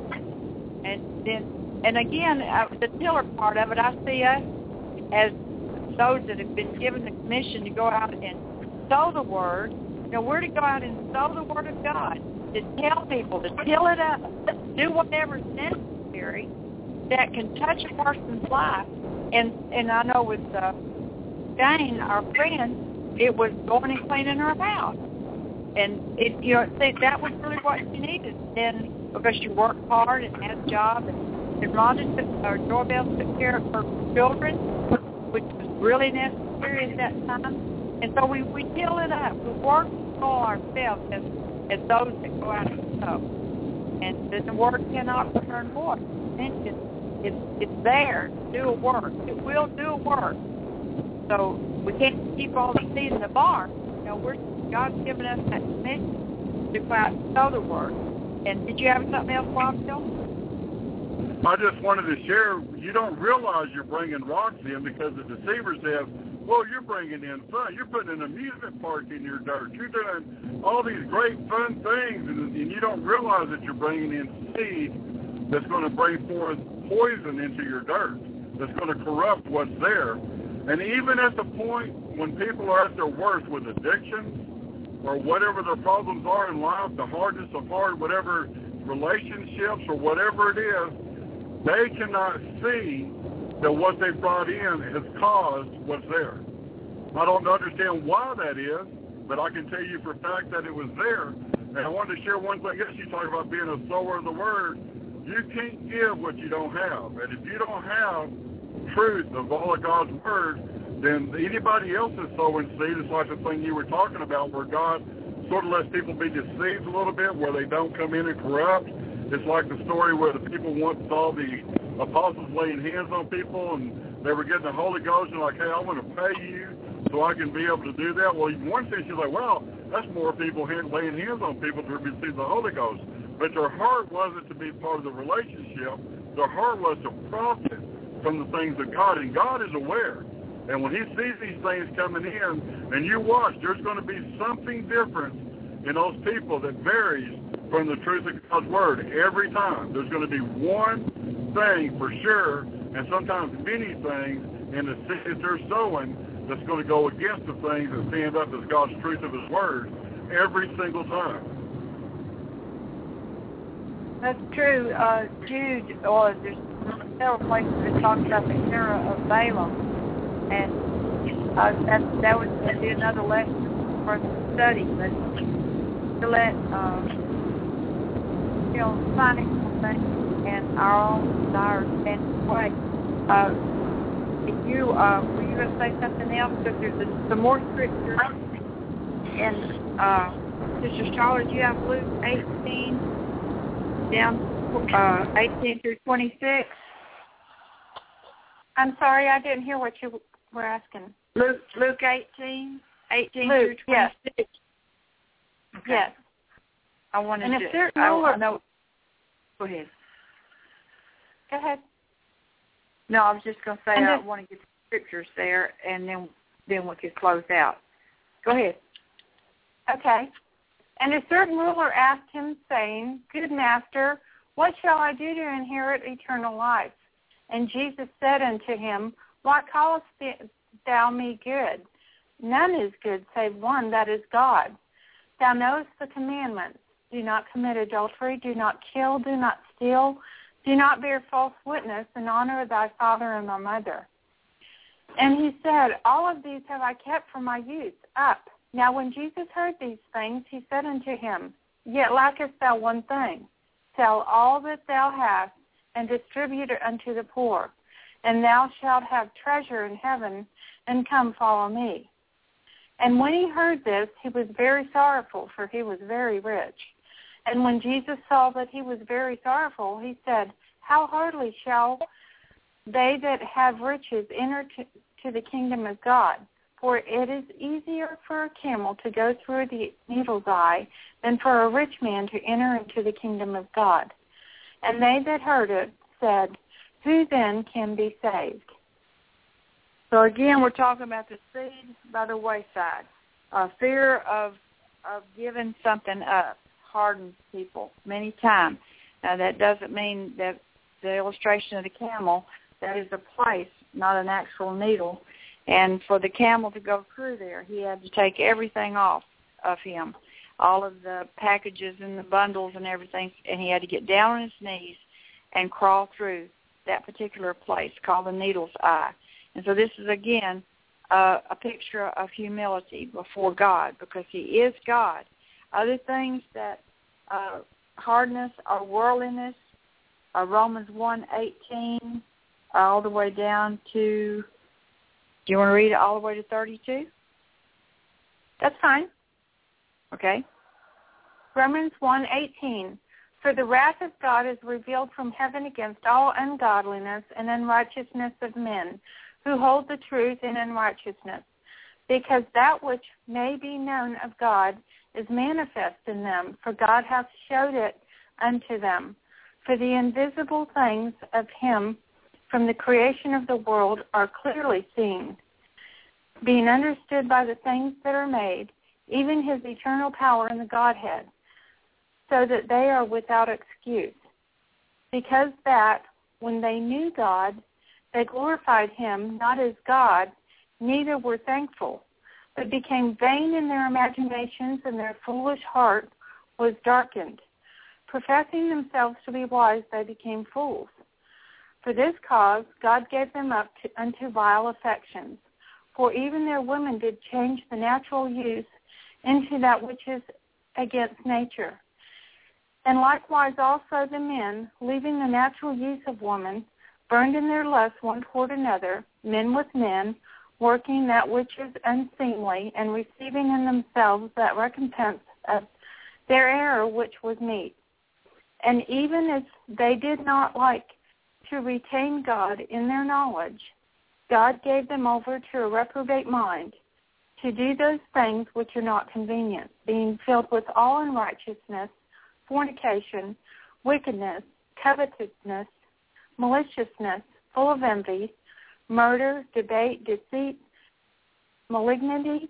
And then, and again, uh, the tiller part of it, I see us as those that have been given the commission to go out and sow the word. You know, we're to go out and sow the word of God, to tell people, to till it up, do whatever's necessary that can touch a person's life. And and I know with uh, Jane, our friend, it was going and cleaning her house. And, it, you know, see, that was really what she needed. And because she worked hard and had a job, and, and Rhonda took, or Doorbell took care of her children, which was really necessary at that time. And so we, we till it up. We work for ourselves as, as those that go out and sow. And then the word cannot return void. It's, it's, it's there to do a work. It will do a work. So we can't keep all the seed in the barn. You know, we're, God's given us that commission to go out and sow the word. And did you have something else, Bob? I just wanted to share, you don't realize you're bringing rocks in because the deceivers have, well, you're bringing in fun. You're putting an amusement park in your dirt. You're doing all these great fun things, and, and you don't realize that you're bringing in seed that's going to bring forth poison into your dirt, that's going to corrupt what's there. And even at the point when people are at their worst with addiction or whatever their problems are in life, the hardness of heart, whatever relationships or whatever it is, they cannot see that what they brought in has caused what's there. I don't understand why that is, but I can tell you for a fact that it was there. And I wanted to share one thing. Yes, you talk about being a sower of the word. You can't give what you don't have. And if you don't have truth of all of God's word, then anybody else's sowing seed is like the thing you were talking about, where God sort of lets people be deceived a little bit, where they don't come in and corrupt. It's like the story where the people once saw the apostles laying hands on people, and they were getting the Holy Ghost, and like, hey, I want to pay you so I can be able to do that. Well, in one sense, you're like, well, that's more people laying hands on people to receive the Holy Ghost. But their heart wasn't to be part of the relationship. Their heart was to profit from the things of God, and God is aware. And when he sees these things coming in, and you watch, there's going to be something different in those people that varies from the truth of God's word every time. There's going to be one thing for sure, and sometimes many things in the seeds they're sowing that's going to go against the things that stand up as God's truth of his word every single time. That's true. Uh, Jude, or there's several places that talk about the era of Balaam, and uh, that that would be another lesson for the study. But to let um, you know, finding something and our own desires stand way. Uh, if you uh, were you going to say something else? Because there's a, some more scripture, and uh, Sister Charlotte, you have Luke eighteen. Down uh, eighteen through twenty-six. I'm sorry, I didn't hear what you were asking. Luke, Luke eighteen, eighteen Luke, through twenty-six. Yes. Okay. Yes. I wanted and to. If there's I, no, I know. Go ahead. Go ahead. No, I was just going to say and I this, want to get the scriptures there, and then then we could close out. Go ahead. Okay. And a certain ruler asked him, saying, Good master, what shall I do to inherit eternal life? And Jesus said unto him, Why callest thou me good? None is good save one, that is God. Thou knowest the commandments. Do not commit adultery, do not kill, do not steal, do not bear false witness, and honor thy father and thy mother. And he said, All of these have I kept from my youth up. Now when Jesus heard these things, he said unto him, Yet lackest thou one thing. Sell all that thou hast, and distribute it unto the poor, and thou shalt have treasure in heaven, and come follow me. And when he heard this, he was very sorrowful, for he was very rich. And when Jesus saw that he was very sorrowful, he said, How hardly shall they that have riches enter to, to the kingdom of God? For it is easier for a camel to go through the needle's eye than for a rich man to enter into the kingdom of God. And they that heard it said, Who then can be saved? So again, we're talking about the seed by the wayside. Uh, fear of of giving something up hardens people many times. Now, that doesn't mean that the illustration of the camel, that is a place, not an actual needle. And for the camel to go through there, he had to take everything off of him, all of the packages and the bundles and everything, and he had to get down on his knees and crawl through that particular place called the needle's eye. And so this is, again, uh, a picture of humility before God, because he is God. Other things that uh, hardness or worldliness, uh, Romans one eighteen, all the way down to, do you want to read it all the way to thirty-two? That's fine. Okay. Romans one eighteen. For the wrath of God is revealed from heaven against all ungodliness and unrighteousness of men, who hold the truth in unrighteousness, because that which may be known of God is manifest in them, for God hath showed it unto them. For the invisible things of him from the creation of the world are clearly seen, being understood by the things that are made, even his eternal power in the Godhead, so that they are without excuse. Because that, when they knew God, they glorified him not as God, neither were thankful, but became vain in their imaginations, and their foolish heart was darkened. Professing themselves to be wise, they became fools. For this cause God gave them up to, unto vile affections. For even their women did change the natural use into that which is against nature. And likewise also the men, leaving the natural use of woman, burned in their lust one toward another, men with men, working that which is unseemly, and receiving in themselves that recompense of their error which was meet. And even as they did not like to retain God in their knowledge, God gave them over to a reprobate mind, to do those things which are not convenient, being filled with all unrighteousness, fornication, wickedness, covetousness, maliciousness, full of envy, murder, debate, deceit, malignity,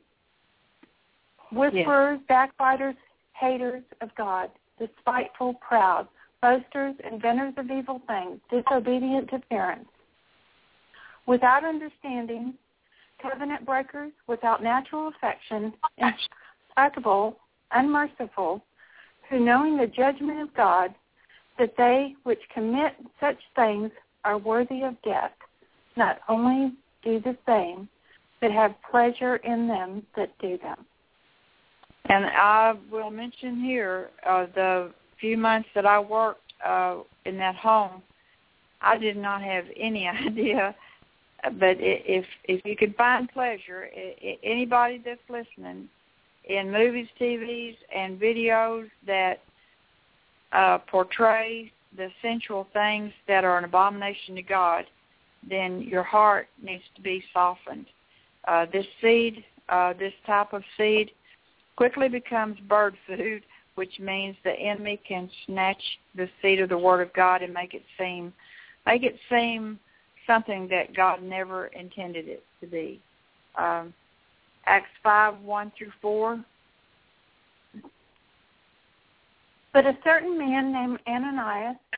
whisperers, yes. backbiters, haters of God, despiteful, proud, boasters, inventors of evil things, disobedient to parents, without understanding, covenant breakers, without natural affection, implacable, unmerciful, who knowing the judgment of God, that they which commit such things are worthy of death, not only do the same, but have pleasure in them that do them. And I will mention here, uh, the few months that I worked uh, in that home, I did not have any idea. But if if you can find pleasure, anybody that's listening, in movies, T Vs, and videos that uh, portray the sensual things that are an abomination to God, then your heart needs to be softened. Uh, this seed, uh, this type of seed, quickly becomes bird food, which means the enemy can snatch the seed of the Word of God and make it seem, make it seem something that God never intended it to be. Um, Acts five, one through four. But a certain man named Ananias,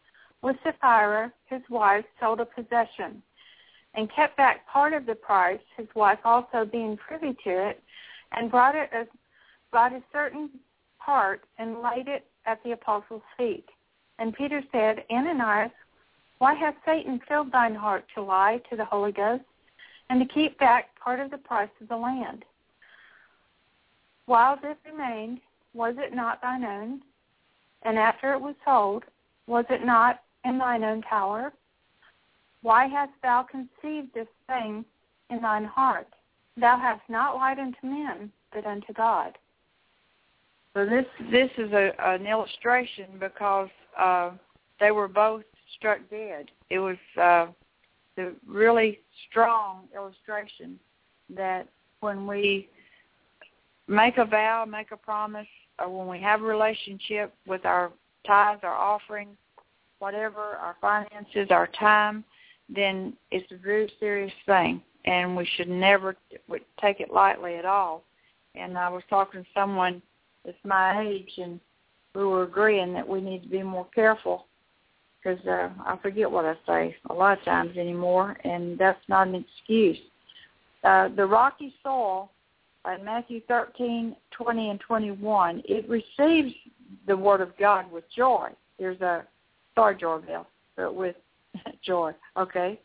with Sapphira, his wife, sold a possession, and kept back part of the price, his wife also being privy to it, and brought it a, brought a certain part and laid it at the apostles' feet. And Peter said, Ananias, why hath Satan filled thine heart to lie to the Holy Ghost, and to keep back part of the price of the land? While this remained, was it not thine own? And after it was sold, was it not in thine own power? Why hast thou conceived this thing in thine heart? Thou hast not lied unto men, but unto God. So this this is a, an illustration because uh, they were both struck dead. It was uh, a really strong illustration that when we make a vow, make a promise, or when we have a relationship with our tithes, our offerings, whatever, our finances, our time, then it's a very serious thing, and we should never take it lightly at all. And I was talking to someone that's my age, and we were agreeing that we need to be more careful because uh, I forget what I say a lot of times anymore, and that's not an excuse. Uh, the rocky soil, in Matthew thirteen, twenty, and twenty-one, it receives the word of God with joy. There's a, sorry, Jorbell, but with joy, okay?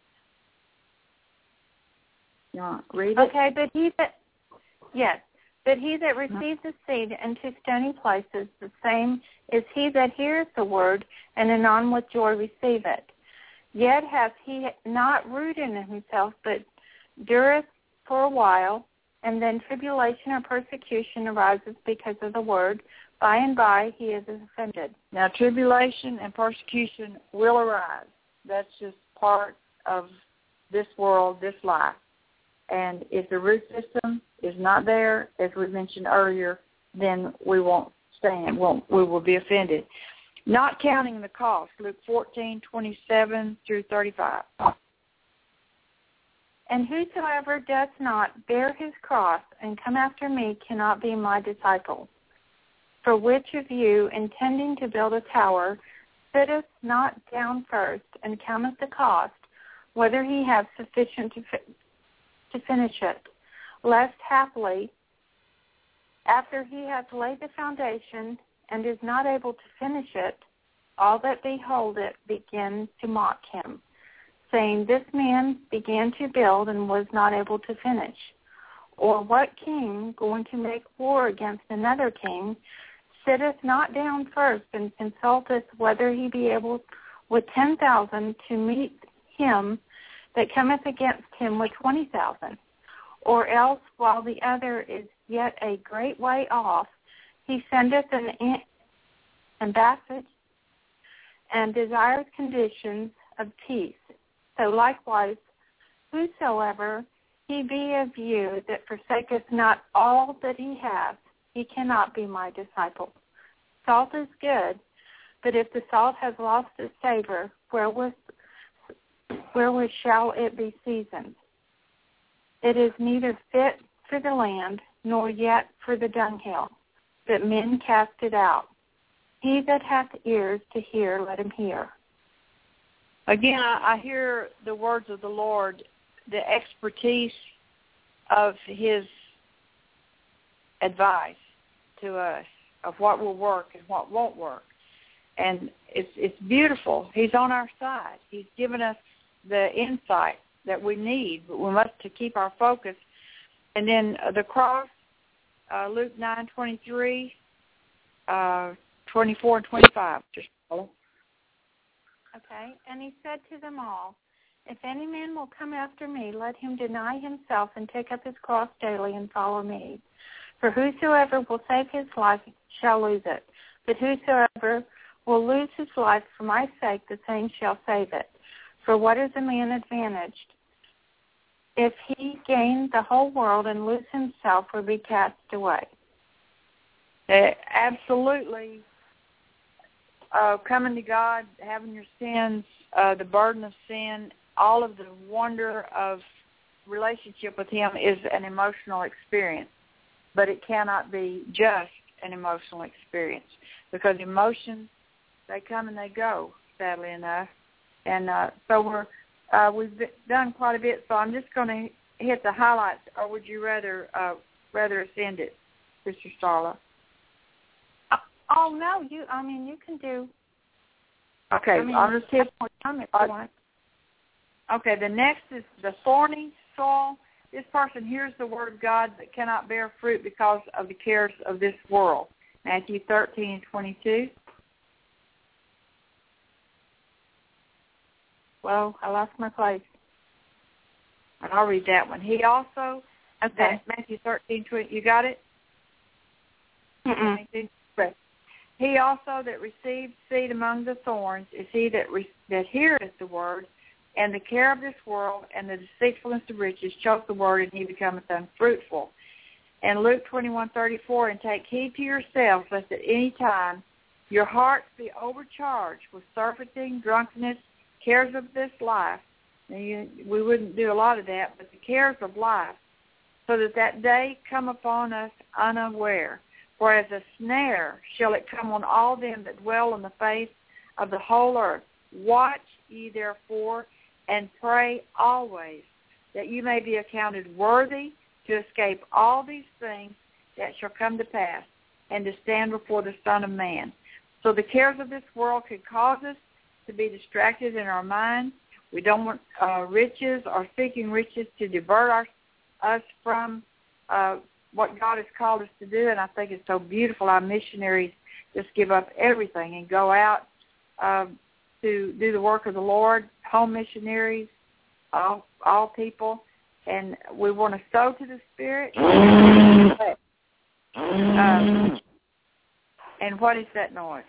You want to read it? Okay, but he that, yes, but he that receives the seed into stony places, the same is he that hears the word, and anon with joy receive it. Yet hath he not root in himself, but dureth for a while, and then tribulation or persecution arises because of the word. By and by he is offended. Now, tribulation and persecution will arise. That's just part of this world, this life. And if the root system is not there, as we mentioned earlier, then we won't stand. Won't, we will be offended. Not counting the cost, Luke fourteen, twenty-seven through thirty-five. And whosoever doth not bear his cross and come after me cannot be my disciple. For which of you, intending to build a tower, sitteth not down first and counteth the cost, whether he have sufficient to, fi- to finish it, lest haply, after he hath laid the foundation and is not able to finish it, all that behold it begin to mock him, saying, this man began to build and was not able to finish. Or what king, going to make war against another king, sitteth not down first and consulteth whether he be able with ten thousand to meet him that cometh against him with twenty thousand? Or else, while the other is yet a great way off, he sendeth an ambassage and desires conditions of peace. So likewise, whosoever he be of you that forsaketh not all that he hath, he cannot be my disciple. Salt is good, but if the salt has lost its savor, wherewith, wherewith shall it be seasoned? It is neither fit for the land, nor yet for the dunghill, but men cast it out. He that hath ears to hear, let him hear. Again, I hear the words of the Lord, the expertise of his advice to us of what will work and what won't work. And it's it's beautiful. He's on our side. He's given us the insight that we need, but we must to keep our focus. And then uh, the cross, uh, Luke nine twenty-three, uh, twenty-four and twenty-five. Just follow. Okay, and he said to them all, if any man will come after me, let him deny himself and take up his cross daily and follow me. For whosoever will save his life shall lose it, but whosoever will lose his life for my sake, the same shall save it. For what is a man advantaged if he gain the whole world and lose himself or be cast away? Uh, absolutely. Uh, coming to God, having your sins, uh, the burden of sin, all of the wonder of relationship with him is an emotional experience. But it cannot be just an emotional experience because emotions, they come and they go, sadly enough. And uh, so we're, uh, we've done quite a bit, so I'm just going to hit the highlights, or would you rather uh, rather send it, Sister Starla? Oh, no, you, I mean, you can do. Okay, I mean, I'll just hit. more time if uh, you want. Okay, the next is the thorny soil. This person hears the word of God but cannot bear fruit because of the cares of this world. Matthew thirteen and twenty-two. Well, I lost my place. I'll read that one. He also, Okay. Matthew thirteen, twenty, you got it? Mm-mm. He also that received seed among the thorns is he that re- that heareth the word, and the care of this world and the deceitfulness of riches choke the word, and he becometh unfruitful. And Luke twenty-one thirty-four, and take heed to yourselves, lest at any time your hearts be overcharged with surfeiting, drunkenness, cares of this life. Now you, we wouldn't do a lot of that, but the cares of life, so that that day come upon us unaware. For as a snare shall it come on all them that dwell on the face of the whole earth. Watch ye therefore, and pray always, that you may be accounted worthy to escape all these things that shall come to pass, and to stand before the Son of Man. So the cares of this world could cause us to be distracted in our mind. We don't want uh, riches or seeking riches to divert our, us from uh, what God has called us to do, and I think it's so beautiful. Our missionaries just give up everything and go out uh, to do the work of the Lord, home missionaries, all, all people, and we want to sow to the Spirit. um, and what is that noise?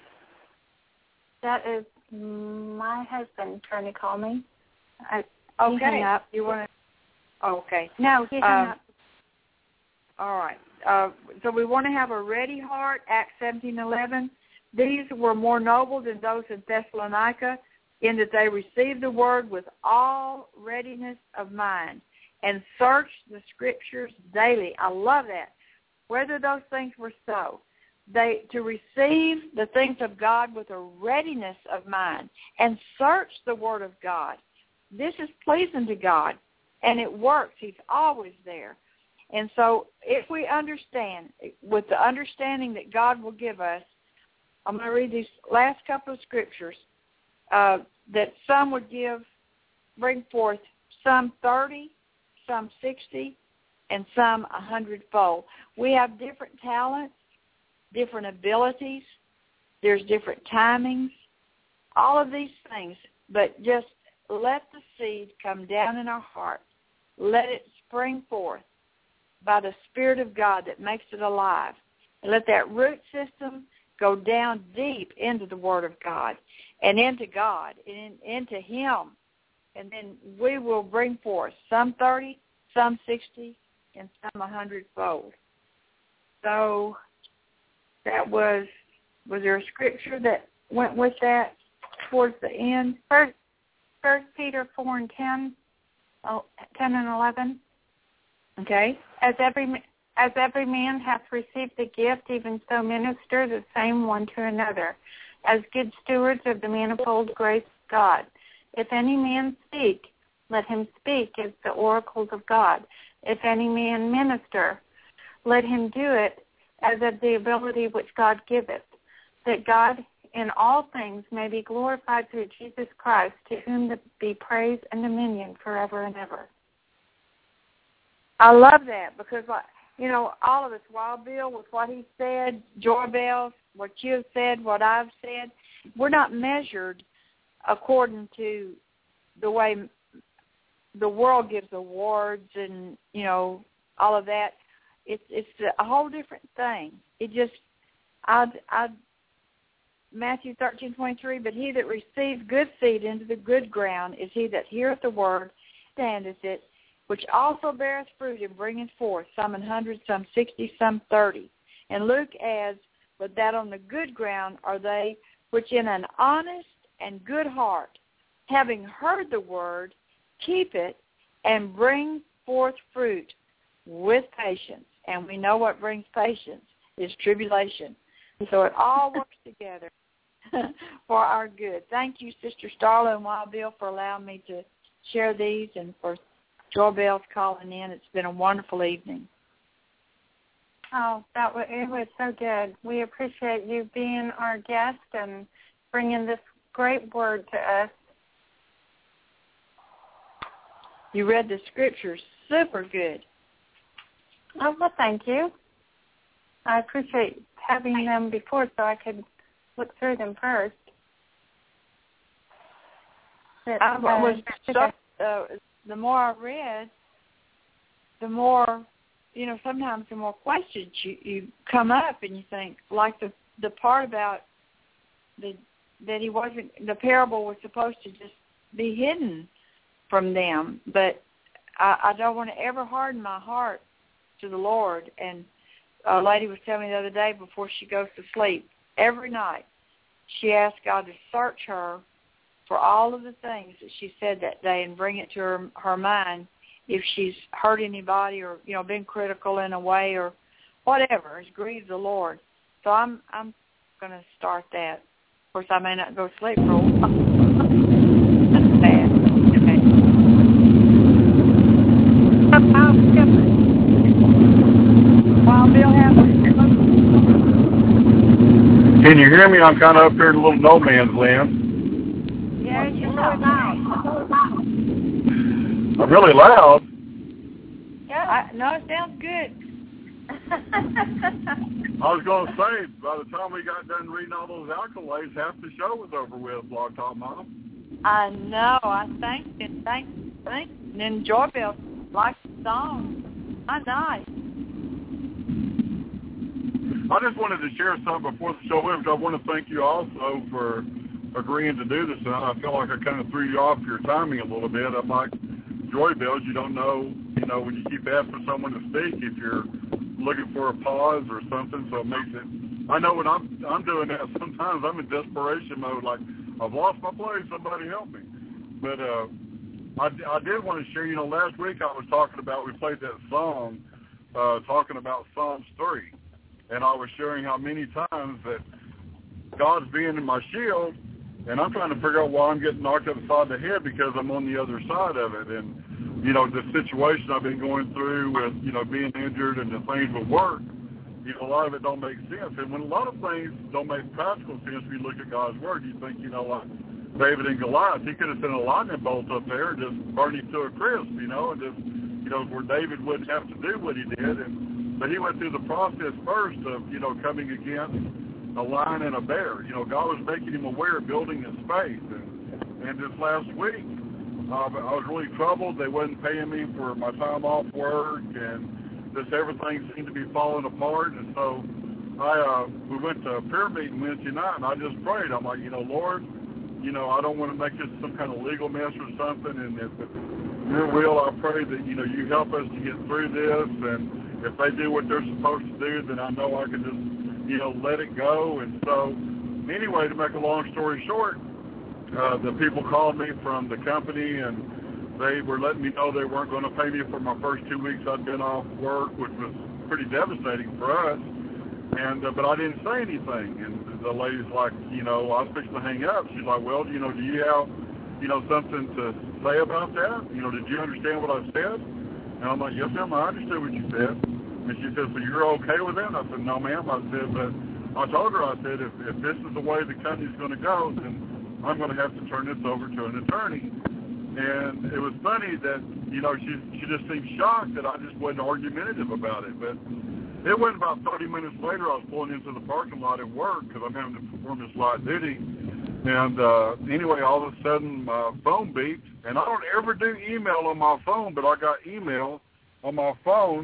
That is my husband trying to call me. I, okay. He hung up. You want to? Oh, okay. No, he hung um, up. All right. Uh, so we want to have a ready heart, Acts seventeen eleven. These were more noble than those in Thessalonica, in that they received the word with all readiness of mind and searched the Scriptures daily. I love that. Whether those things were so. They to receive the things of God with a readiness of mind and search the Word of God. This is pleasing to God, and it works. He's always there. And so if we understand, with the understanding that God will give us, I'm going to read these last couple of scriptures, uh, that some would give, bring forth some thirty, some sixty, and some a hundredfold. We have different talents, different abilities. There's different timings, all of these things. But just let the seed come down in our heart. Let it spring forth by the Spirit of God that makes it alive. And let that root system go down deep into the Word of God and into God and into Him. And then we will bring forth some thirty, some sixty, and some a hundredfold. So that was, was there a scripture that went with that towards the end? First, First Peter four and ten, oh, ten and eleven. Okay. As every as every man hath received the gift, even so minister the same one to another, as good stewards of the manifold grace of God. If any man speak, let him speak as the oracles of God. If any man minister, let him do it as of the ability which God giveth, that God in all things may be glorified through Jesus Christ, to whom be praise and dominion forever and ever. I love that because, you know, all of us, Wild Bill, with what he said, Joy Bells, what you have said, what I've said, we're not measured according to the way the world gives awards and, you know, all of that. It's it's a whole different thing. It just, I, I, Matthew thirteen twenty-three, but he that receives good seed into the good ground is he that heareth the word, standeth it, which also beareth fruit and bringeth forth, some an hundred, some sixty, some thirty. And Luke adds, but that on the good ground are they which in an honest and good heart, having heard the word, keep it, and bring forth fruit with patience. And we know what brings patience is tribulation. So it all works together. for our good. Thank you, Sister Starla and Wild Bill, for allowing me to share these, and for Joy Bell's calling in. It's been a wonderful evening. Oh, that was, it was so good. We appreciate you being our guest and bringing this great word to us. You read the scriptures super good. Oh, well, thank you. I appreciate having them before so I could look through them first. But, I uh, was stuck, uh, the more I read, the more, you know, sometimes the more questions you, you come up, and you think, like the the part about the that he wasn't, the parable was supposed to just be hidden from them, but I, I don't want to ever harden my heart to the Lord. And a lady was telling me the other day, before she goes to sleep, every night she asks God to search her for all of the things that she said that day and bring it to her, her mind, if she's hurt anybody or, you know, been critical in a way or whatever has grieved the Lord. So I'm I'm going to start that. Of course, I may not go to sleep for a while. That's bad. Okay. Wild Bill has Can you hear me? I'm kind of up here in a little no man's land. Yeah, you're so loud. I'm really loud. Yeah. I, no, it sounds good. I was going to say, by the time we got done reading all those accolades, half the show was over with, Blog Talk Mom. I know. I thanked and thanked and thanked. And then Joy Bell liked the song. I nice. I just wanted to share something before the show ends. I want to thank you also for agreeing to do this. And I feel like I kind of threw you off your timing a little bit. I'm like Joy Bells, you don't know, you know, when you keep asking someone to speak, if you're looking for a pause or something, so it makes it, I know when I'm I'm doing that, sometimes I'm in desperation mode, like, I've lost my place, somebody help me. But uh, I, I did want to share, you know, last week I was talking about, we played that song, uh, talking about Psalms three, and I was sharing how many times that God's being in my shield, and I'm trying to figure out why I'm getting knocked upside the head, because I'm on the other side of it. And, you know, the situation I've been going through with, you know, being injured and the things with work, you know, a lot of it don't make sense. And when a lot of things don't make practical sense, when you look at God's Word, you think, you know, like David and Goliath, he could have sent a lightning bolt up there and just burned him to a crisp, you know, and just, you know, where David wouldn't have to do what he did. And but he went through the process first of, you know, coming against a lion and a bear. You know, God was making him aware of building his faith. And, and this last week, uh, I was really troubled. They wasn't paying me for my time off work, and just everything seemed to be falling apart. And so I uh, we went to a prayer meeting Wednesday night, and I just prayed. I'm like, you know, Lord, you know, I don't want to make this some kind of legal mess or something. And if your will, I pray that, you know, you help us to get through this. And if they do what they're supposed to do, then I know I can just, you know, let it go. And so anyway, to make a long story short, uh, the people called me from the company, and they were letting me know they weren't going to pay me for my first two weeks I'd been off work, which was pretty devastating for us. And uh, but I didn't say anything. And the lady's like, you know, I was fixing to hang up. She's like, well, you know, do you have, you know, something to say about that? You know, did you understand what I said? And I'm like, yes, ma'am, I understood what you said. And she said, so you're okay with that? And I said, no, ma'am. I said, but I told her, I said, if, if this is the way the company's going to go, then I'm going to have to turn this over to an attorney. And it was funny that, you know, she she just seemed shocked that I just wasn't argumentative about it. But it wasn't about thirty minutes later, I was pulling into the parking lot at work because I'm having to perform this light duty. And uh, anyway, all of a sudden my phone beeped. And I don't ever do email on my phone, but I got email on my phone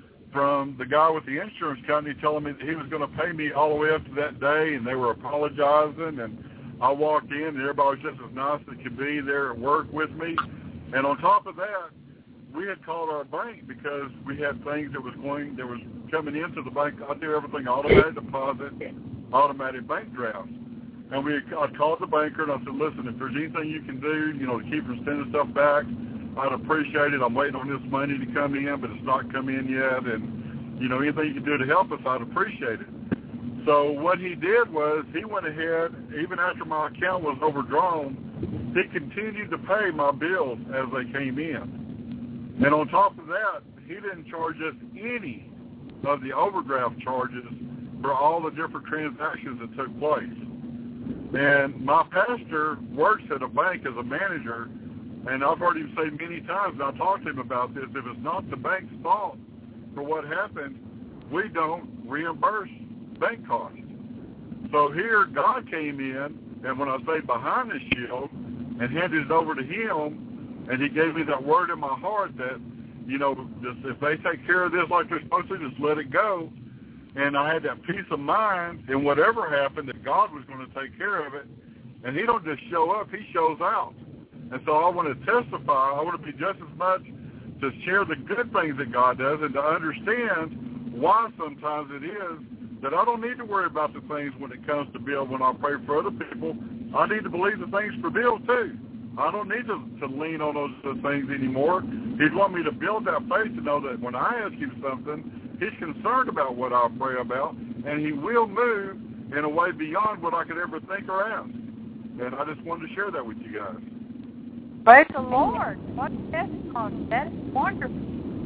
from the guy with the insurance company telling me that he was going to pay me all the way up to that day, and they were apologizing. And I walked in, and everybody was just as nice as could be there at work with me. And on top of that, we had called our bank because we had things that was going, that was coming into the bank. I do everything automatic deposit, automatic bank drafts. And we, I called the banker, and I said, listen, if there's anything you can do, you know, to keep from sending stuff back, I'd appreciate it. I'm waiting on this money to come in, but it's not come in yet. And, you know, anything you can do to help us, I'd appreciate it. So what he did was he went ahead, even after my account was overdrawn, he continued to pay my bills as they came in. And on top of that, he didn't charge us any of the overdraft charges for all the different transactions that took place. And my pastor works at a bank as a manager, and I've heard him say many times, and I talked to him about this, if it's not the bank's fault for what happened, we don't reimburse bank costs. So here God came in, and when I say behind the shield, and handed it over to him, and he gave me that word in my heart that, you know, just if they take care of this like they're supposed to, just let it go. And I had that peace of mind in whatever happened that God was going to take care of it. And he don't just show up, he shows out. And so I want to testify, I want to be just as much to share the good things that God does and to understand why sometimes it is that I don't need to worry about the things when it comes to Bill when I pray for other people. I need to believe the things for Bill too. I don't need to, to lean on those, those things anymore. He'd want me to build that faith to know that when I ask him something, he's concerned about what I pray about, and he will move in a way beyond what I could ever think or ask. And I just wanted to share that with you guys. Praise the Lord. What a testimony. That's wonderful.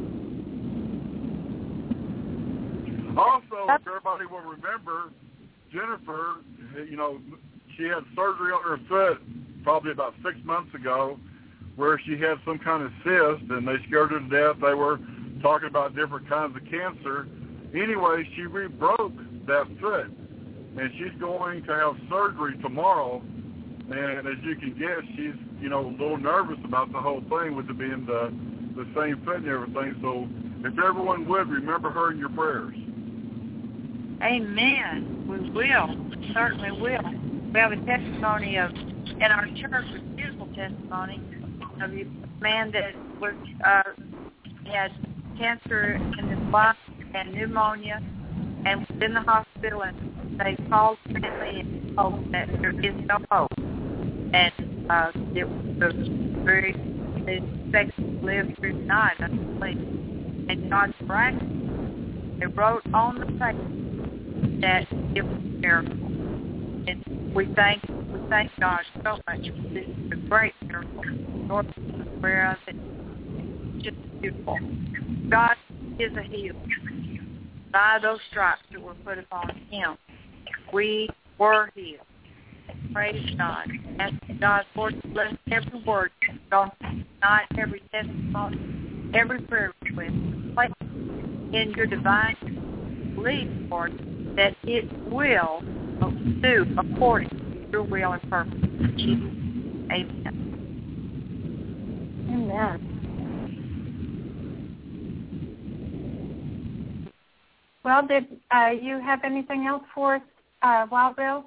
Also, if everybody will remember, Jennifer, you know, she had surgery on her foot probably about six months ago where she had some kind of cyst, and they scared her to death. They were talking about different kinds of cancer. Anyway, she re-broke that foot, and she's going to have surgery tomorrow. And as you can guess, she's, you know, a little nervous about the whole thing with it being the, the same foot and everything. So if everyone would, remember her in your prayers. Amen. We will. We certainly will. We have a testimony of, in our church, a beautiful testimony of a man that was uh, had cancer in his lung and pneumonia and was in the hospital, and they called family and told them that there is no hope. And uh, it was very, they expected to live through the night, I believe. And God's miraculous. They wrote on the paper that it was a miracle. And we thank we thank God so much for this a great miracle. Lord is aware of it. It's just beautiful. God is a healer. By those stripes that were put upon him, we were healed. Praise God. Ask God for to bless every word on tonight, every testimony, every prayer request. Place in your divine belief, Lord, that it will do according to your will and purpose. Amen. Amen. Well, did uh, you have anything else for us, uh, Wild Bill?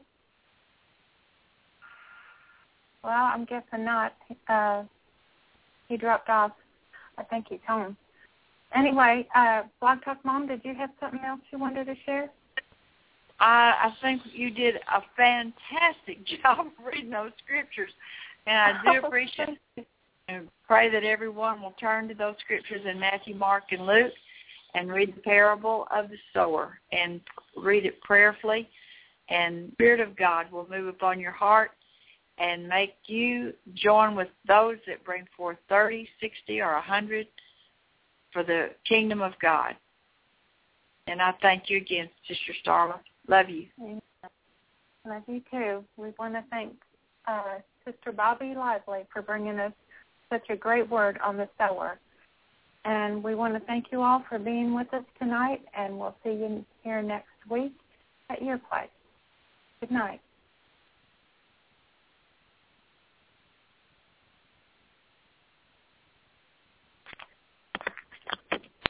Well, I'm guessing not. Uh, he dropped off. I think he's home. Anyway, uh, Blog Talk Mom, did you have something else you wanted to share? I, I think you did a fantastic job of reading those scriptures, and I do appreciate it. And pray that everyone will turn to those scriptures in Matthew, Mark, and Luke and read the parable of the sower and read it prayerfully, and the Spirit of God will move upon your heart and make you join with those that bring forth thirty, sixty, or one hundred for the kingdom of God. And I thank you again, Sister Starla. Love you. Love you too. We want to thank uh, Sister Bobby Lively for bringing us such a great word on the sower. And we want to thank you all for being with us tonight, and we'll see you here next week at your place. Good night.